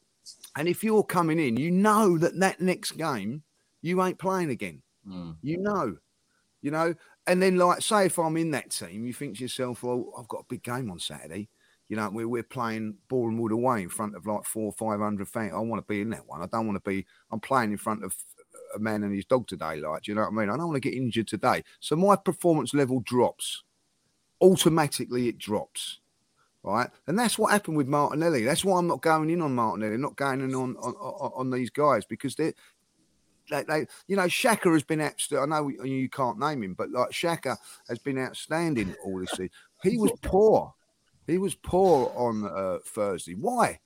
And if you're coming in, you know that that next game you ain't playing again. Mm. You know, you know. And then, like, say if I'm in that team, you think to yourself, "Well, I've got a big game on Saturday." You know, we're, we're playing Boreham Wood away in front of like four or five hundred fans. I want to be in that one. I don't want to be, I'm playing in front of a man and his dog today. Like, do you know what I mean? I don't want to get injured today. So my performance level drops. Automatically it drops. Right. And that's what happened with Martinelli. That's why I'm not going in on Martinelli, not going in on, on, on, on these guys, because they're, They, they, you know, Xhaka has been outstanding. I know you can't name him, but like Xhaka has been outstanding all this season. He was poor. He was poor on uh, Thursday. Why?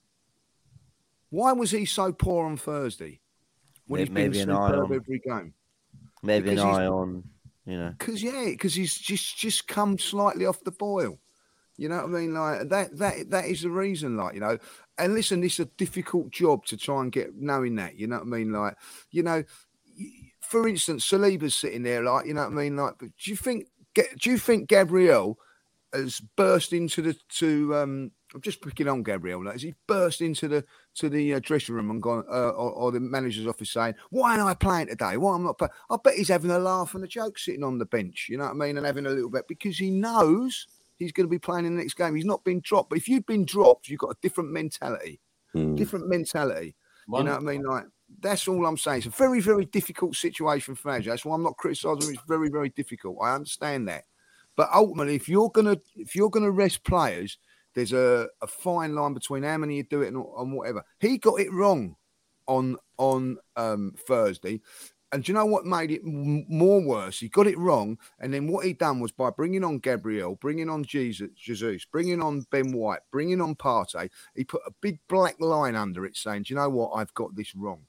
Why was he so poor on Thursday? When Maybe, he's been maybe an eye superb on, every game. maybe Because an he's- eye on, you know. Because yeah, because he's just just come slightly off the boil. You know what I mean? Like that that that is the reason. Like, you know, and listen, this is a difficult job to try and get knowing that. You know what I mean? Like, you know, for instance, Saliba's sitting there, like, you know what I mean? Like, but do you think do you think Gabriel has burst into the to um I'm just picking on Gabriel, like, has he burst into the to the uh, dressing room and gone, uh, or, or the manager's office saying, "Why am I playing today? Why am I not playing?" I bet he's having a laugh and a joke sitting on the bench. You know what I mean? And having a little bit because he knows he's going to be playing in the next game. He's not been dropped. But if you've been dropped, you've got a different mentality. Mm. Different mentality. One, you know what I mean? Like that's all I'm saying. It's a very, very difficult situation for manager. That's why I'm not criticising him. It's very, very difficult. I understand that. But ultimately, if you're gonna if you're gonna rest players, there's a, a fine line between how many you do it and, and whatever. He got it wrong on on um, Thursday. And do you know what made it m- more worse? He got it wrong. And then what he done was by bringing on Gabriel, bringing on Jesus, Jesus, bringing on Ben White, bringing on Partey, he put a big black line under it saying, do you know what? I've got this wrong.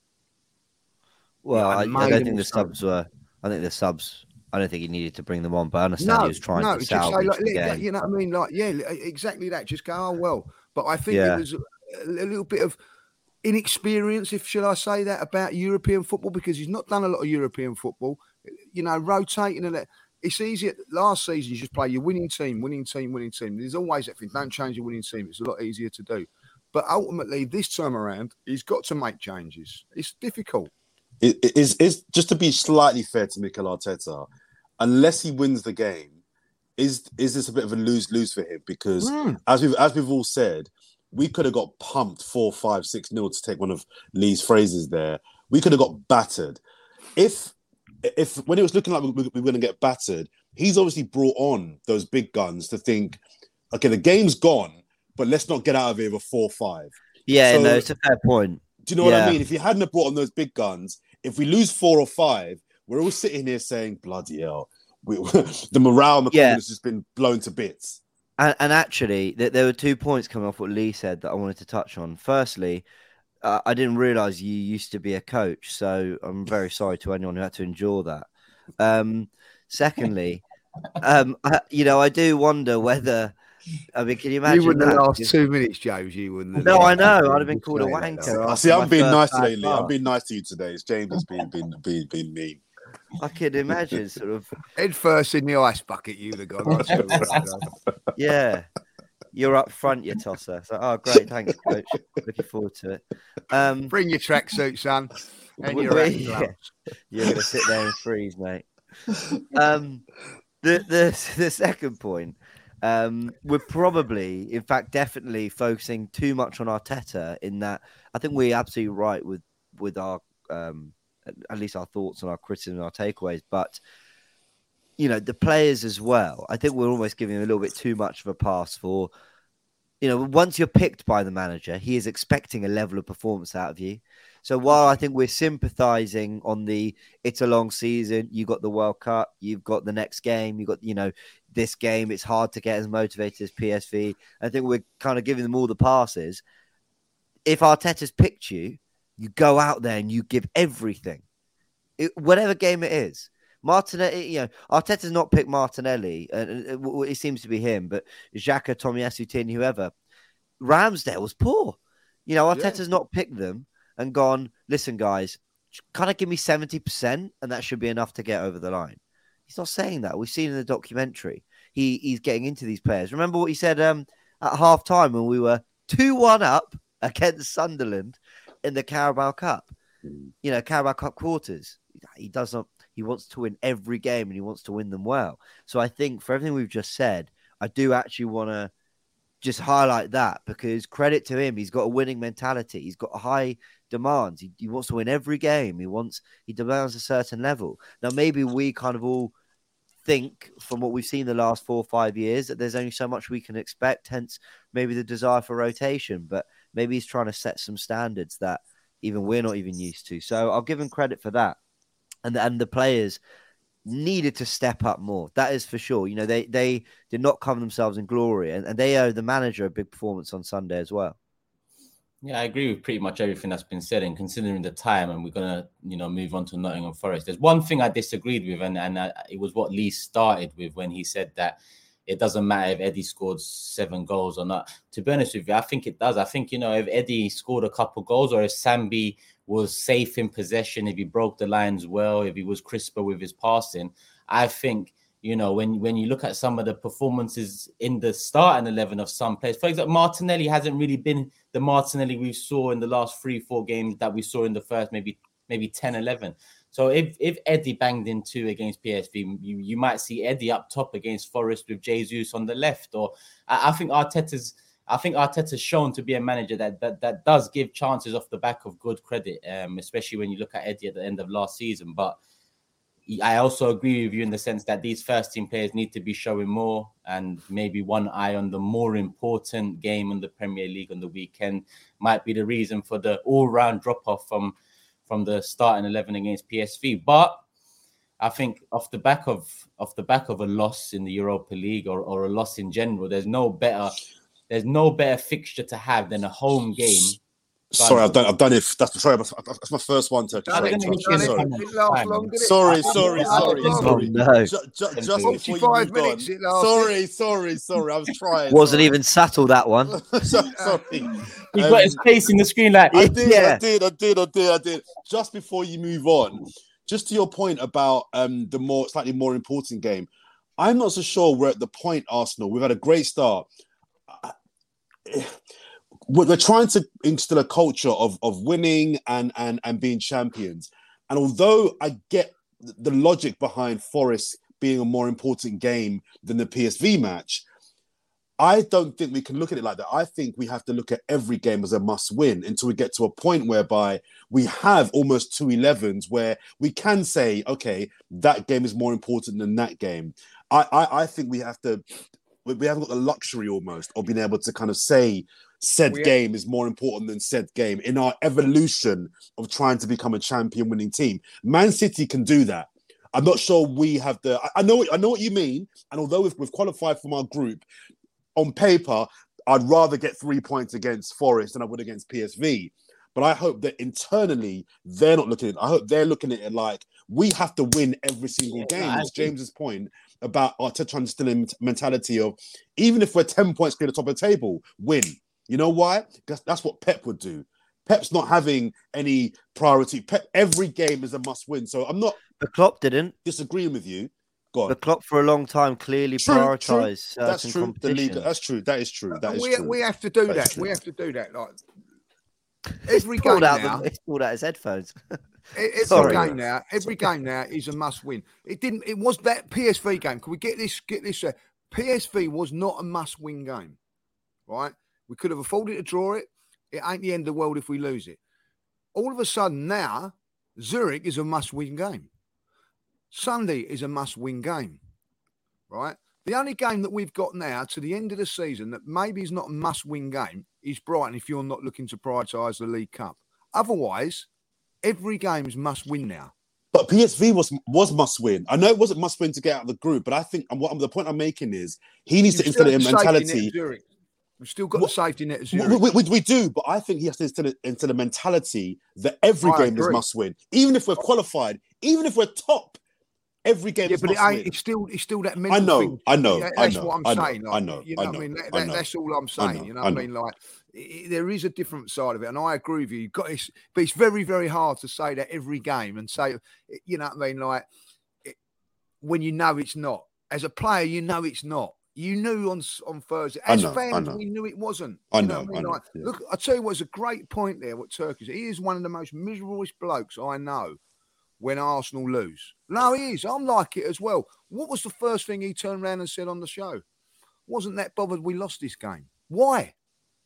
Well, yeah, I, I don't think the subs were, I think the subs, I don't think he needed to bring them on, but I understand no, he was trying no, to salvage like, the game. You know what I mean? Like, yeah, exactly that. Just go, oh, well. But I think yeah. it was a, a little bit of inexperience, if shall I say that, about European football, because he's not done a lot of European football. You know, rotating and that. It's easy. Last season, you just play your winning team, winning team, winning team. There's always that thing. Don't change your winning team. It's a lot easier to do. But ultimately, this time around, he's got to make changes. It's difficult. It is is just to be slightly fair to Mikel Arteta, unless he wins the game, is is this a bit of a lose-lose for him? Because mm. as we've as we've all said, we could have got pumped four, five, six nil to take one of Lee's phrases there. We could have got battered. If if when it was looking like we, we were going to get battered, he's obviously brought on those big guns to think, okay, the game's gone, but let's not get out of here with a four five. Yeah, so, no, it's a fair point. Do you know yeah. what I mean? If he hadn't have brought on those big guns, if we lose four or five, we're all sitting here saying, bloody hell, we, the morale in the yeah. has just been blown to bits. And, and actually, th- there were two points coming off what Lee said that I wanted to touch on. Firstly, uh, I didn't realise you used to be a coach, so I'm very sorry to anyone who had to endure that. Um, secondly, um, I, you know, I do wonder whether... I mean, can you imagine? You wouldn't that? have last two minutes, James. You wouldn't. Have no, I know. I'd have been called a wanker. I see. I'm being nice today, Lee. I'm being nice to you today. It's James that's being being being, being mean. I could imagine, sort of head first in the ice bucket. You'd have gone. Yeah, you're up front, you tosser. So, oh, great, thanks, coach. Looking forward to it. Um, Bring your tracksuit, son, and we, your we, yeah. You're gonna sit there and freeze, mate. Um, the the the second point. Um, we're probably, in fact, definitely focusing too much on Arteta in that I think we're absolutely right with with our, um, at least our thoughts and our criticism and our takeaways. But, you know, the players as well, I think we're almost giving a little bit too much of a pass for, you know, once you're picked by the manager, he is expecting a level of performance out of you. So while I think we're sympathising on the, it's a long season, you got the World Cup, you've got the next game, you got, you know, this game, it's hard to get as motivated as P S V. I think we're kind of giving them all the passes. If Arteta's picked you, you go out there and you give everything. It, whatever game it is. Martinelli, you know, Arteta's not picked Martinelli, and it, it, it seems to be him, but Xhaka, Tomiyasu, Tin, whoever. Ramsdale was poor. You know, Arteta's yeah. not picked them and gone, listen, guys, kind of give me seventy percent and that should be enough to get over the line. He's not saying that. We've seen in the documentary. He He's getting into these players. Remember what he said um, at half-time when we were two one up against Sunderland in the Carabao Cup? Mm. You know, Carabao Cup quarters. He does not. He wants to win every game and he wants to win them well. So I think for everything we've just said, I do actually want to just highlight that because credit to him. He's got a winning mentality. He's got high demands. He, he wants to win every game. He wants, he demands a certain level. Now, maybe we kind of all think from what we've seen the last four or five years that there's only so much we can expect. Hence, maybe the desire for rotation, but maybe he's trying to set some standards that even we're not even used to. So I'll give him credit for that. And, and the players needed to step up more. That is for sure. You know, they, they did not cover themselves in glory and, and they owe the manager a big performance on Sunday as well. Yeah, I agree with pretty much everything that's been said. And considering the time, and we're going to, you know, move on to Nottingham Forest. There's one thing I disagreed with, and, and I, it was what Lee started with when he said that it doesn't matter if Eddie scored seven goals or not. To be honest with you, I think it does. I think, you know, if Eddie scored a couple goals or if Sambi was safe in possession, if he broke the lines well, if he was crisper with his passing, I think You know, when, when you look at some of the performances in the starting eleven of some players, for example, Martinelli hasn't really been the Martinelli we saw in the last three, four games that we saw in the first maybe maybe ten, eleven. So if if Eddie banged in two against P S V, you, you might see Eddie up top against Forest with Jesus on the left. Or I, I think Arteta's I think Arteta's shown to be a manager that that that does give chances off the back of good credit, um, especially when you look at Eddie at the end of last season. But I also agree with you in the sense that these first team players need to be showing more, and maybe one eye on the more important game in the Premier League on the weekend might be the reason for the all-round drop-off from, from the starting eleven against P S V. But I think off the back of off the back of a loss in the Europa League or, or a loss in general, there's no better there's no better fixture to have than a home game. Sorry, I've done. I've done it. That's sorry. That's my first one. To sorry, sorry, sorry, sorry, sorry, sorry. No, just, just before you moved on. Sorry, sorry, sorry. I was trying. Wasn't sorry. even subtle that one. so, sorry. He um, got his face in the screen like I did, yeah. I did, I did, I did, I did. Just before you move on, just to your point about um the more slightly more important game, I'm not so sure we're at the point. Arsenal, we've had a great start. We're trying to instill a culture of, of winning and, and, and being champions. And although I get the logic behind Forest being a more important game than the P S V match, I don't think we can look at it like that. I think we have to look at every game as a must-win until we get to a point whereby we have almost two elevens where we can say, okay, that game is more important than that game. I, I, I think we have to... We haven't got the luxury almost of being able to kind of say said we game have... is more important than said game in our evolution of trying to become a champion winning team. Man City can do that. I'm not sure we have the... I, I know I know what you mean. And although we've, we've qualified from our group, on paper, I'd rather get three points against Forest than I would against P S V. But I hope that internally, they're not looking at it. I hope they're looking at it like we have to win every single yeah, game. It's James's point about Arteta instilling mentality of even if we're ten points clear at the top of the table, win. You know why? Because that's what Pep would do. Pep's not having any priority. Pep, every game is a must win. So I'm not... But Klopp didn't. Disagreeing with you. Go on. But Klopp for a long time clearly true, prioritised true. That's true. The league, that's true. That is true. That is we, true. We have to do that. that. We have to do that. Like every game now... He's pulled out his headphones. Every Sorry. game now, every game now is a must-win. It didn't. It was that P S V game. Can we get this? Get this? Uh, P S V was not a must-win game, right? We could have afforded to draw it. It ain't the end of the world if we lose it. All of a sudden now, Zurich is a must-win game. Sunday is a must-win game, right? The only game that we've got now to the end of the season that maybe is not a must-win game is Brighton. If you're not looking to prioritise the League Cup, otherwise. Every game is must win now. But P S V was was must win. I know it wasn't must win to get out of the group, but I think and what the point I'm making is he needs You've to instill a mentality. We've still got what, the safety net. We, we, we do, but I think he has to instill a, instill a mentality that every I game agree. is must win. Even if we're qualified, even if we're top, every game yeah, is but must it ain't, win. it's still it's still that mental I know, thing. I know, yeah, I that's know. what I'm I know, saying. Like, I know, you know I what know, I mean? That, I that, know. That's all I'm saying. know, you know I what I know. mean? Like it, there is a different side of it, and I agree with you. You've got this, but it's very, very hard to say that every game and say, you know what I mean? Like it, when you know it's not. As a player, you know it's not. You knew on on Thursday. As know, fans, we knew it wasn't. I you know. know, what I mean? I know like, yeah. Look, I tell you what's a great point there. What Turkish? He is one of the most miserablest blokes I know. When Arsenal lose, no, he is. I'm like it as well. What was the first thing he turned around and said on the show? Wasn't that bothered we lost this game? Why?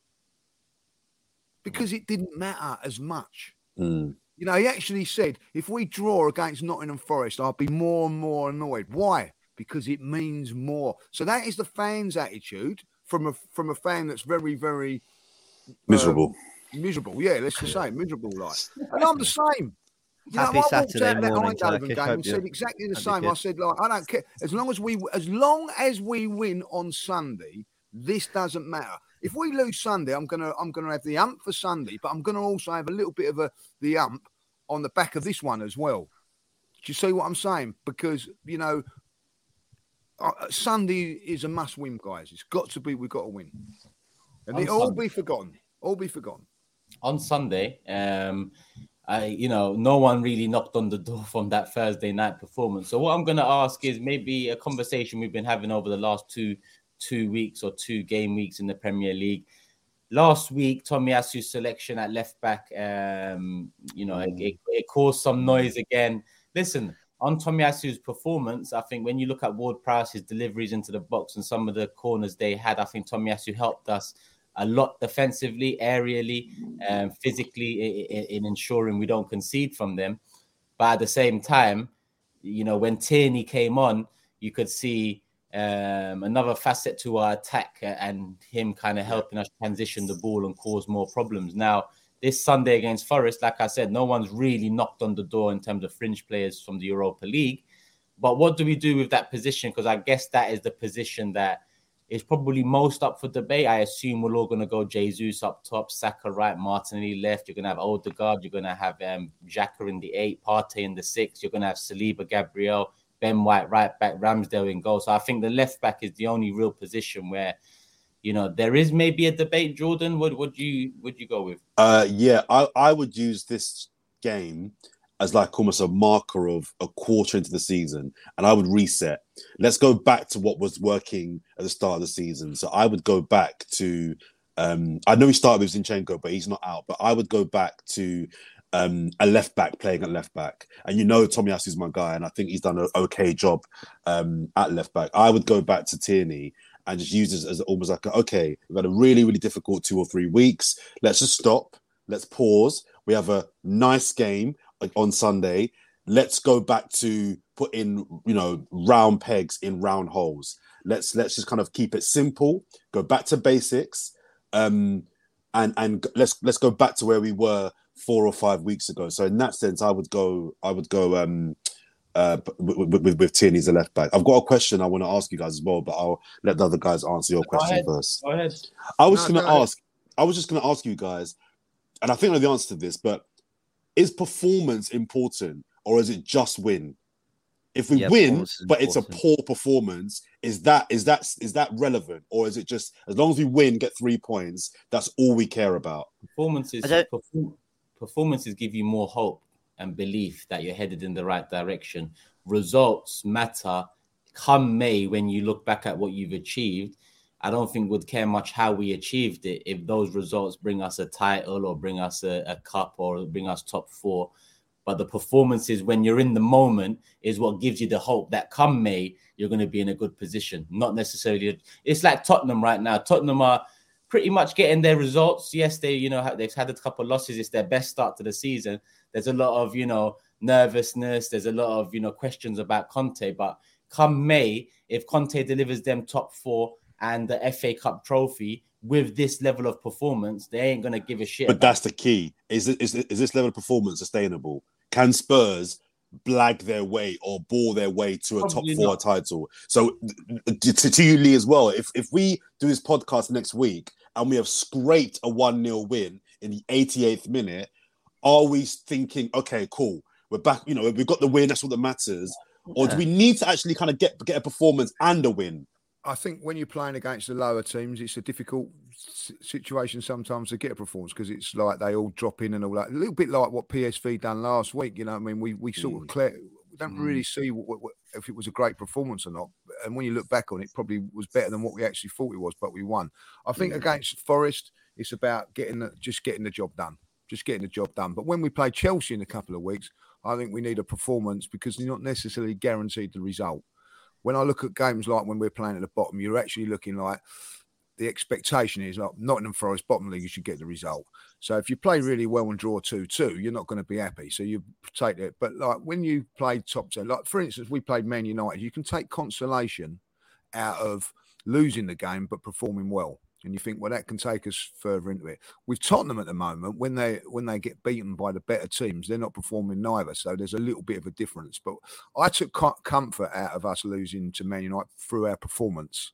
Because it didn't matter as much. Mm. You know, he actually said, if we draw against Nottingham Forest, I'll be more and more annoyed. Why? Because it means more. So that is the fans' attitude from a from a fan that's very, very miserable. Um, miserable, yeah. Let's just say miserable, like. And I'm the same. You Happy know, I Saturday walked out morning, of that Eindhoven game and said exactly the same. I said, like, I don't care as long as we as long as we win on Sunday. This doesn't matter. If we lose Sunday, I'm gonna I'm gonna have the ump for Sunday, but I'm gonna also have a little bit of a the ump on the back of this one as well. Do you see what I'm saying? Because you know, uh, Sunday is a must-win, guys. It's got to be. We've got to win, and it all be forgotten. All be forgotten on Sunday. Um, I, you know, no one really knocked on the door from that Thursday night performance. So what I'm going to ask is maybe a conversation we've been having over the last two two weeks or two game weeks in the Premier League. Last week, Tomiyasu's selection at left back, um, you know, it, it, it caused some noise again. Listen, on Tomiyasu's performance, I think when you look at Ward-Prowse's deliveries into the box and some of the corners they had, I think Tomiyasu helped us a lot defensively, aerially, um, physically in, in ensuring we don't concede from them. But at the same time, you know, when Tierney came on, you could see um, another facet to our attack and him kind of helping us transition the ball and cause more problems. Now, this Sunday against Forest, like I said, no one's really knocked on the door in terms of fringe players from the Europa League. But what do we do with that position? Because I guess that is the position that is probably most up for debate. I assume we're all going to go Jesus up top, Saka right, Martinelli left. You're going to have Odegaard. You're going to have um, Xhaka in the eight, Partey in the six. You're going to have Saliba, Gabriel, Ben White right back, Ramsdale in goal. So I think the left back is the only real position where, you know, there is maybe a debate. Jordan, what would you would you go with? Uh, yeah, I, I would use this game as like almost a marker of a quarter into the season, and I would reset. Let's go back to what was working at the start of the season. So I would go back to, um, I know he started with Zinchenko, but he's not out. But I would go back to um, a left back playing at left back. And you know Tomiyasu is my guy, and I think he's done an okay job um, at left back. I would go back to Tierney and just use this as almost like, a, okay, we've had a really, really difficult two or three weeks. Let's just stop. Let's pause. We have a nice game on Sunday. Let's go back to put in, you know, round pegs in round holes. Let's let's just kind of keep it simple. Go back to basics, um, and and let's let's go back to where we were four or five weeks ago. So in that sense, I would go I would go um, uh, with, with, with Tierney as a left back. I've got a question I want to ask you guys as well, but I'll let the other guys answer your Go question ahead. first. Go ahead. I was No, going to go ask. I was just going to ask you guys, and I think I know the answer to this, but is performance important or is it just win? If we Yeah, win, performance is but it's a important. poor performance, is that is that is that relevant, or is it just as long as we win, get three points, that's all we care about? Performances, I don't- perform, performances give you more hope and belief that you're headed in the right direction. Results matter come May when you look back at what you've achieved. I don't think we'd care much how we achieved it if those results bring us a title or bring us a, a cup or bring us top four. But the performances when you're in the moment is what gives you the hope that come May, you're going to be in a good position. Not necessarily. It's like Tottenham right now. Tottenham are pretty much getting their results. Yes, they, you know, they've had a couple of losses. It's their best start to the season. There's a lot of, you know, nervousness. There's a lot of, you know, questions about Conte. But come May, if Conte delivers them top four and the F A Cup trophy with this level of performance, they ain't going to give a shit. But about that's the key. Is it, is it, is this level of performance sustainable? Can Spurs blag their way or ball their way to a Probably top four not. title? So to, to you, Lee, as well, if, if we do this podcast next week and we have scraped a one nil win in the eighty-eighth minute, are we thinking, okay, cool, we're back, you know, we've got the win, that's what that matters? Or do we need to actually kind of get, get a performance and a win? I think when you're playing against the lower teams, it's a difficult s- situation sometimes to get a performance because it's like they all drop in and all that. A little bit like what P S V done last week. You know what I mean? We we sort of clear, we don't really see what, what, if it was a great performance or not. And when you look back on it, it probably was better than what we actually thought it was, but we won. I think against Forest, it's about getting the, just getting the job done. Just getting the job done. But when we play Chelsea in a couple of weeks, I think we need a performance because you're not necessarily guaranteed the result. When I look at games like when we're playing at the bottom, you're actually looking like the expectation is like Nottingham Forest bottom league, you should get the result. So if you play really well and draw two two, you're not going to be happy. So you take it. But like when you play top ten, like for instance, we played Man United, you can take consolation out of losing the game but performing well. And you think, well, that can take us further into it. With Tottenham at the moment, when they when they get beaten by the better teams, they're not performing neither. So there's a little bit of a difference. But I took comfort out of us losing to Man United through our performance.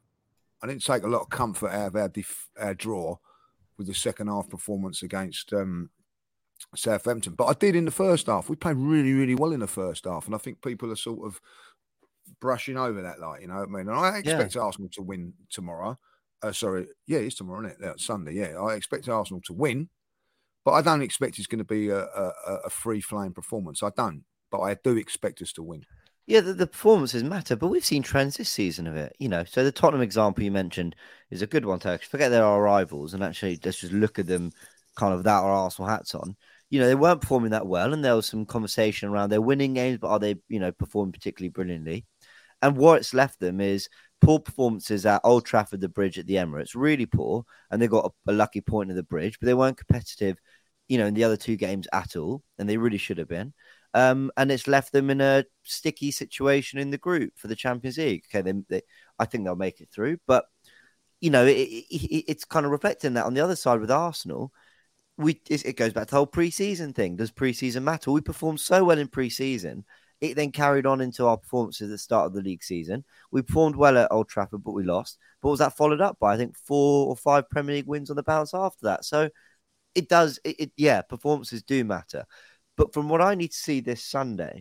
I didn't take a lot of comfort out of our, def- our draw with the second half performance against um, Southampton. But I did in the first half. We played really, really well in the first half. And I think people are sort of brushing over that, like, you know what I mean? And I expect yeah. Arsenal to win tomorrow. Uh, sorry, yeah, it's tomorrow, isn't it? That's Sunday, yeah. I expect Arsenal to win, But I don't expect it's going to be a, a, a free-flowing performance. I don't. But I do expect us to win. Yeah, the, the performances matter, but we've seen trends this season of it. You know, so the Tottenham example you mentioned is a good one, Turkish. Forget they're our rivals, and actually let's just look at them kind of without our Arsenal hats on. You know, they weren't performing that well, and there was some conversation around they're winning games, but are they, you know, performing particularly brilliantly? And what's left them is poor performances at Old Trafford, the Bridge, at the Emirates, really poor, and they got a, a lucky point in the Bridge, but they weren't competitive, you know, in the other two games at all, and they really should have been. Um, and it's left them in a sticky situation in the group for the Champions League. Okay, they, they, I think they'll make it through, but you know, it, it, it's kind of reflecting that on the other side with Arsenal. We it goes back to the whole pre-season thing. Does pre-season matter? We performed so well in pre-season. It then carried on into our performances at the start of the league season. We performed well at Old Trafford, but we lost. But was that followed up by, I think, four or five Premier League wins on the bounce after that? So it does. It, it yeah, performances do matter. But from what I need to see this Sunday,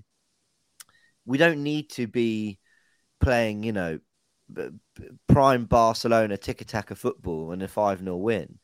we don't need to be playing, you know, prime Barcelona tiki-taka football and a five nil win.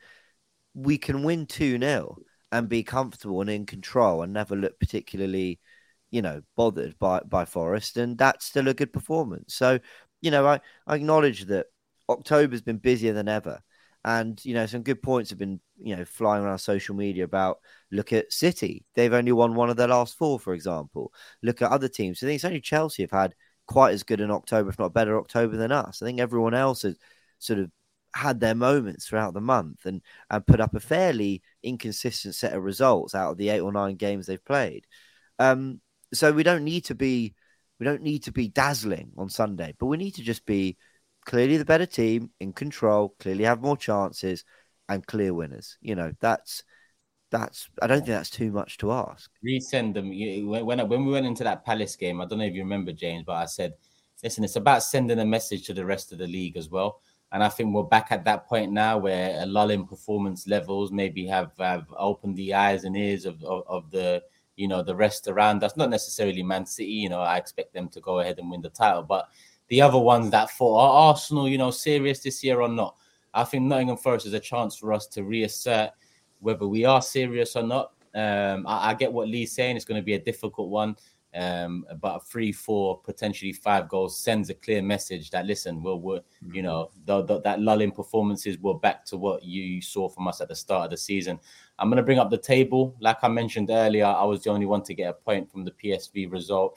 We can win two nil and be comfortable and in control and never look particularly, you know, bothered by, by Forest. And that's still a good performance. So, you know, I, I acknowledge that October's been busier than ever. And, you know, some good points have been, you know, flying around social media about, look at City. They've only won one of their last four, for example. Look at other teams. I think it's only Chelsea have had quite as good an October, if not better October than us. I think everyone else has sort of had their moments throughout the month and, and put up a fairly inconsistent set of results out of the eight or nine games they've played. Um, so we don't need to be, we don't need to be dazzling on Sunday, but we need to just be clearly the better team, in control, clearly have more chances, and clear winners. You know, that's that's. I don't think that's too much to ask. Resend them. You, when when we went into that Palace game, I don't know if you remember, James, but I said, listen, it's about sending a message to the rest of the league as well. And I think we're back at that point now where a lull in performance levels maybe have, have opened the eyes and ears of, of, of the, you know, the rest around us. Not necessarily Man City. You know, I expect them to go ahead and win the title, but the other ones that thought, are Arsenal, you know, serious this year or not? I think Nottingham Forest is a chance for us to reassert whether we are serious or not. Um, I, I get what Lee's saying. It's going to be a difficult one. Um, but a three, four, potentially five goals sends a clear message that, listen, we'll, we're, you know, the, the, that lull in performances, we're back to what you saw from us at the start of the season. I'm going to bring up the table. Like I mentioned earlier, I was the only one to get a point from the P S V result.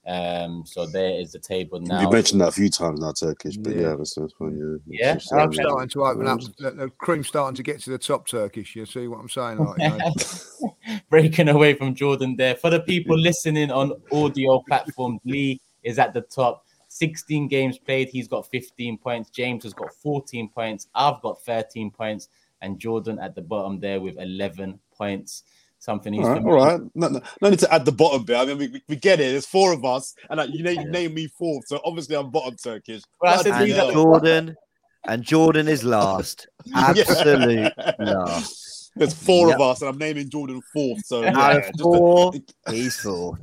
Um, so there is the table now. You mentioned that a few times now, Turkish, but yeah, Yeah. that's, that's fine. Yeah. Yeah, I'm starting to open up. The, the cream's starting to get to the top, Turkish. You see what I'm saying? Like, you know? Breaking away from Jordan there. For the people listening on audio platforms, Lee is at the top. sixteen games played. He's got fifteen points. James has got fourteen points. I've got thirteen points. And Jordan at the bottom there with eleven points. Something he's all right, all right. No, no, no need to add the bottom bit. I mean, we, we get it. There's four of us, and like, you name, you name me fourth, so obviously I'm bottom, Turkish. Well, I said And yeah. Jordan, and Jordan is last. Absolute last. There's four Yep. of us, and I'm naming Jordan fourth. So Out yeah, of just four, a- he's four.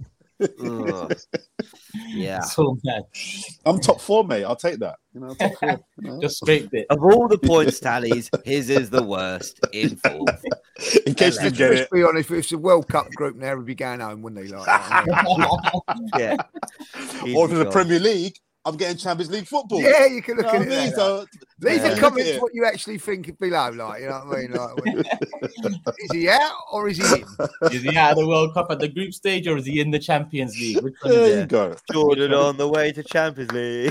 Ugh. Yeah. So mad. I'm top four, mate. I'll take that. You know, top four. You know? Just scraped it. Of all the points tallies, his is the worst in fourth. In case you get Let's it. be honest, if it's a World Cup group now, we'd be going home, wouldn't he? Like, Yeah. He'd Or be in the gone. Premier League, I'm getting Champions League football. yeah, you can You look know at what I it. mean? like So that. Leave Yeah. the comments Yeah. what you actually think below, like, you know what I mean? Like, is he out or is he in? Is he out of the World Cup at the group stage or is he in the Champions League? Which one there is you it? go. Jordan on the way to Champions League.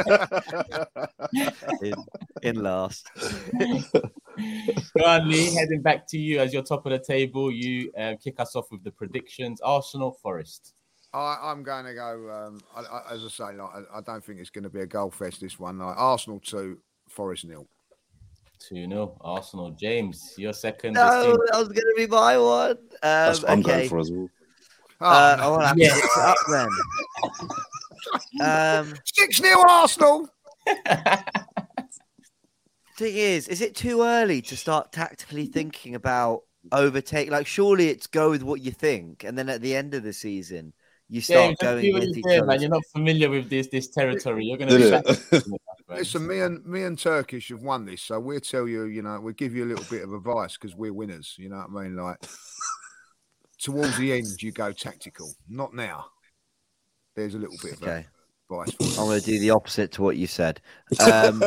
in, in last. Go on, Lee. Heading back to you as you're top of the table. You uh, kick us off with the predictions. Arsenal, Forest. I, I'm going to go, um, I, I, as I say, like, I, I don't think it's going to be a goal fest, this one. Like, Arsenal two, Forest nil. two nil. Arsenal. James, you're second. No, This team- that was going to be my one. Um, That's what I'm okay. going for as well. Uh, Oh, I'll have to Yeah. mix it up then. Um, six nil Arsenal. thing is, is it too early to start tactically thinking about overtake? Like, surely it's go with what you think, and then at the end of the season, you start James, just going see what with you're each doing, other. man. You're not familiar with this this territory. You're going to Did be it? back. man. Listen, me and me and Turkish have won this, so we'll tell you, you know, we'll give you a little bit of advice because we're winners. You know what I mean? Like towards the end, you go tactical. Not now. There's a little bit of Okay. advice. I'm going to do the opposite to what you said. Um,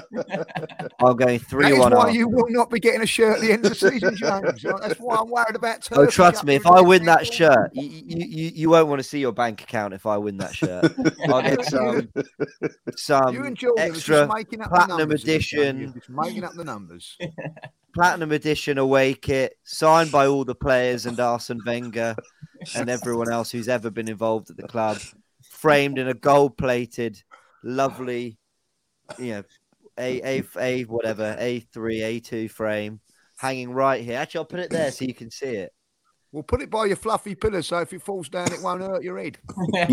I'm going three That is one. why Arsenal. you will not be getting a shirt at the end of the season, James. That's why I'm worried about. Oh, Turkey trust up me, if there I with win that people. shirt, you, you, you, you won't want to see your bank account if I win that shirt. I'll get some, some You and Jordan are extra just making up the platinum numbers again, edition. You're just making up the numbers. platinum edition away kit signed by all the players and Arsene Wenger and everyone else who's ever been involved at the club, framed in a gold-plated, lovely, you know, a a a whatever A three A two frame, hanging right here. Actually, I'll put it there so you can see it. Well, put it by your fluffy pillow so if it falls down, it won't hurt your head.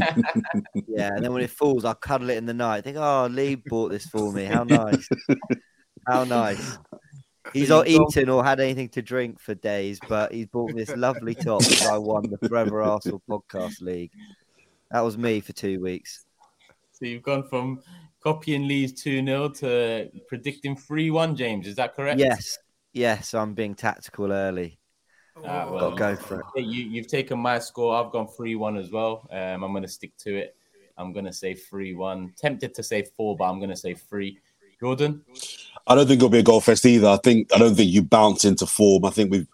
Yeah, and then when it falls, I'll cuddle it in the night. Think, oh, Lee bought this for me. How nice. How nice. He's not eaten or had anything to drink for days, but he's bought me this lovely top because I won the Forever Arsenal Podcast League. That was me for two weeks. So you've gone from copying Lee's two nil to predicting three one, James. Is that correct? Yes. Yes, I'm being tactical early. Ah, well, Got to go for it. You, you've taken my score. I've gone three one as well. Um, I'm going to stick to it. I'm going to say three one. Tempted to say four, but I'm going to say three. Jordan? I don't think it'll be a goal fest either. I think I don't think you bounce into form. I think we've,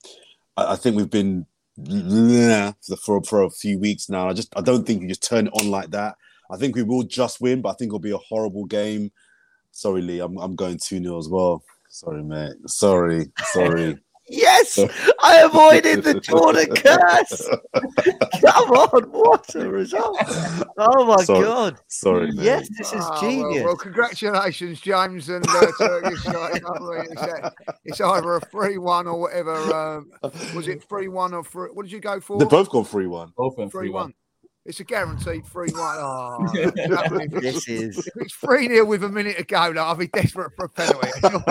I think we've been yeah, for for a few weeks now. I just I don't think you just turn it on like that. I think we will just win, but I think it'll be a horrible game. Sorry, Lee. I'm I'm going two nil as well. Sorry, mate. Sorry, sorry. Yes, I avoided the Jordan curse. Come on, what a result! Oh my Sorry. God! Sorry, mate. Yes, this is Ah, genius. Well, well, congratulations, James and uh, Turkish. Side. I mean, it's, a, it's either a three one or whatever. Um, was it three one or three? What did you go for? They both gone three one. Both went three three one. one. It's a guaranteed three one. Oh, if This is if it's three nil with a minute to go, like, I'll be desperate for a penalty.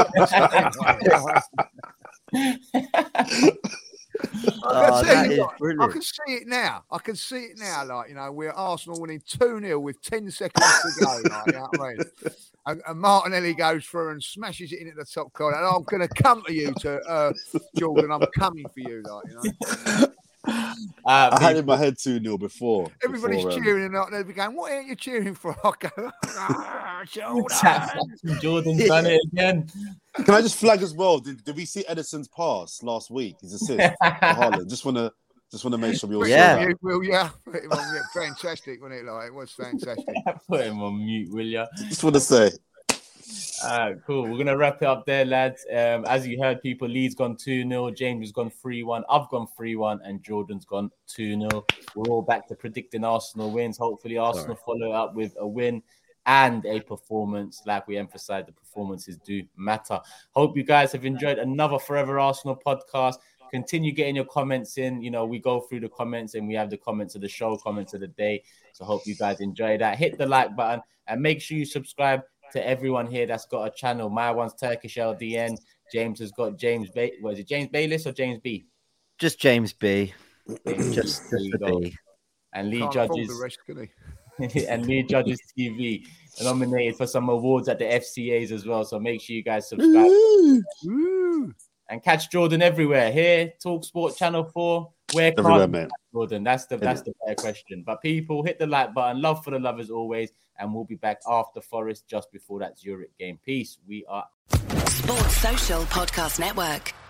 oh, that is I brilliant. can see it now. I can see it now. Like, you know, we're Arsenal winning two nil with ten seconds to go. Like, you know what I mean? And, and Martinelli goes through and smashes it in at the top corner. And I'm going to come to you, to uh, Jordan. I'm coming for you, like, you know. Uh, I had in my head two nil before. Everybody's before, um, cheering and like, they'll be going, what are you cheering for? I go, ah, Jordan. Jordan's done it again. Can I just flag as well? Did, did we see Edison's pass last week? His assist to Haaland. Just want to just want to make sure we all Yeah. saw that. You will, yeah. It was, yeah. Fantastic, wasn't it? Like, it was fantastic. Put him on mute, will ya? Just want to say. All right, cool. We're going to wrap it up there, lads. Um, as you heard, people, Lee's gone two nil, James has gone three one, I've gone three one, and Jordan's gone two nil. We're all back to predicting Arsenal wins. Hopefully, Arsenal Sorry. follow up with a win and a performance. Like we emphasize, the performances do matter. Hope you guys have enjoyed another Forever Arsenal podcast. Continue getting your comments in. You know, we go through the comments and we have the comments of the show, comments of the day. So hope you guys enjoy that. Hit the like button and make sure you subscribe to everyone here that's got a channel. My one's Turkish L D N. James has got James Bay. What is it, James Bayliss or James B? Just James B. James Just, just the go. B. And Lee Can't Judges. The rest, can he? and Lee Judges T V nominated for some awards at the F C As as well. So make sure you guys subscribe. Ooh. And catch Jordan everywhere. Here, Talk Sport Channel four. Where Everywhere, can't man. Jordan? That's the that's the better question. But people, hit the like button. Love for the love as always. And we'll be back after Forest just before that Zurich game. Peace. We are Sports Social Podcast Network.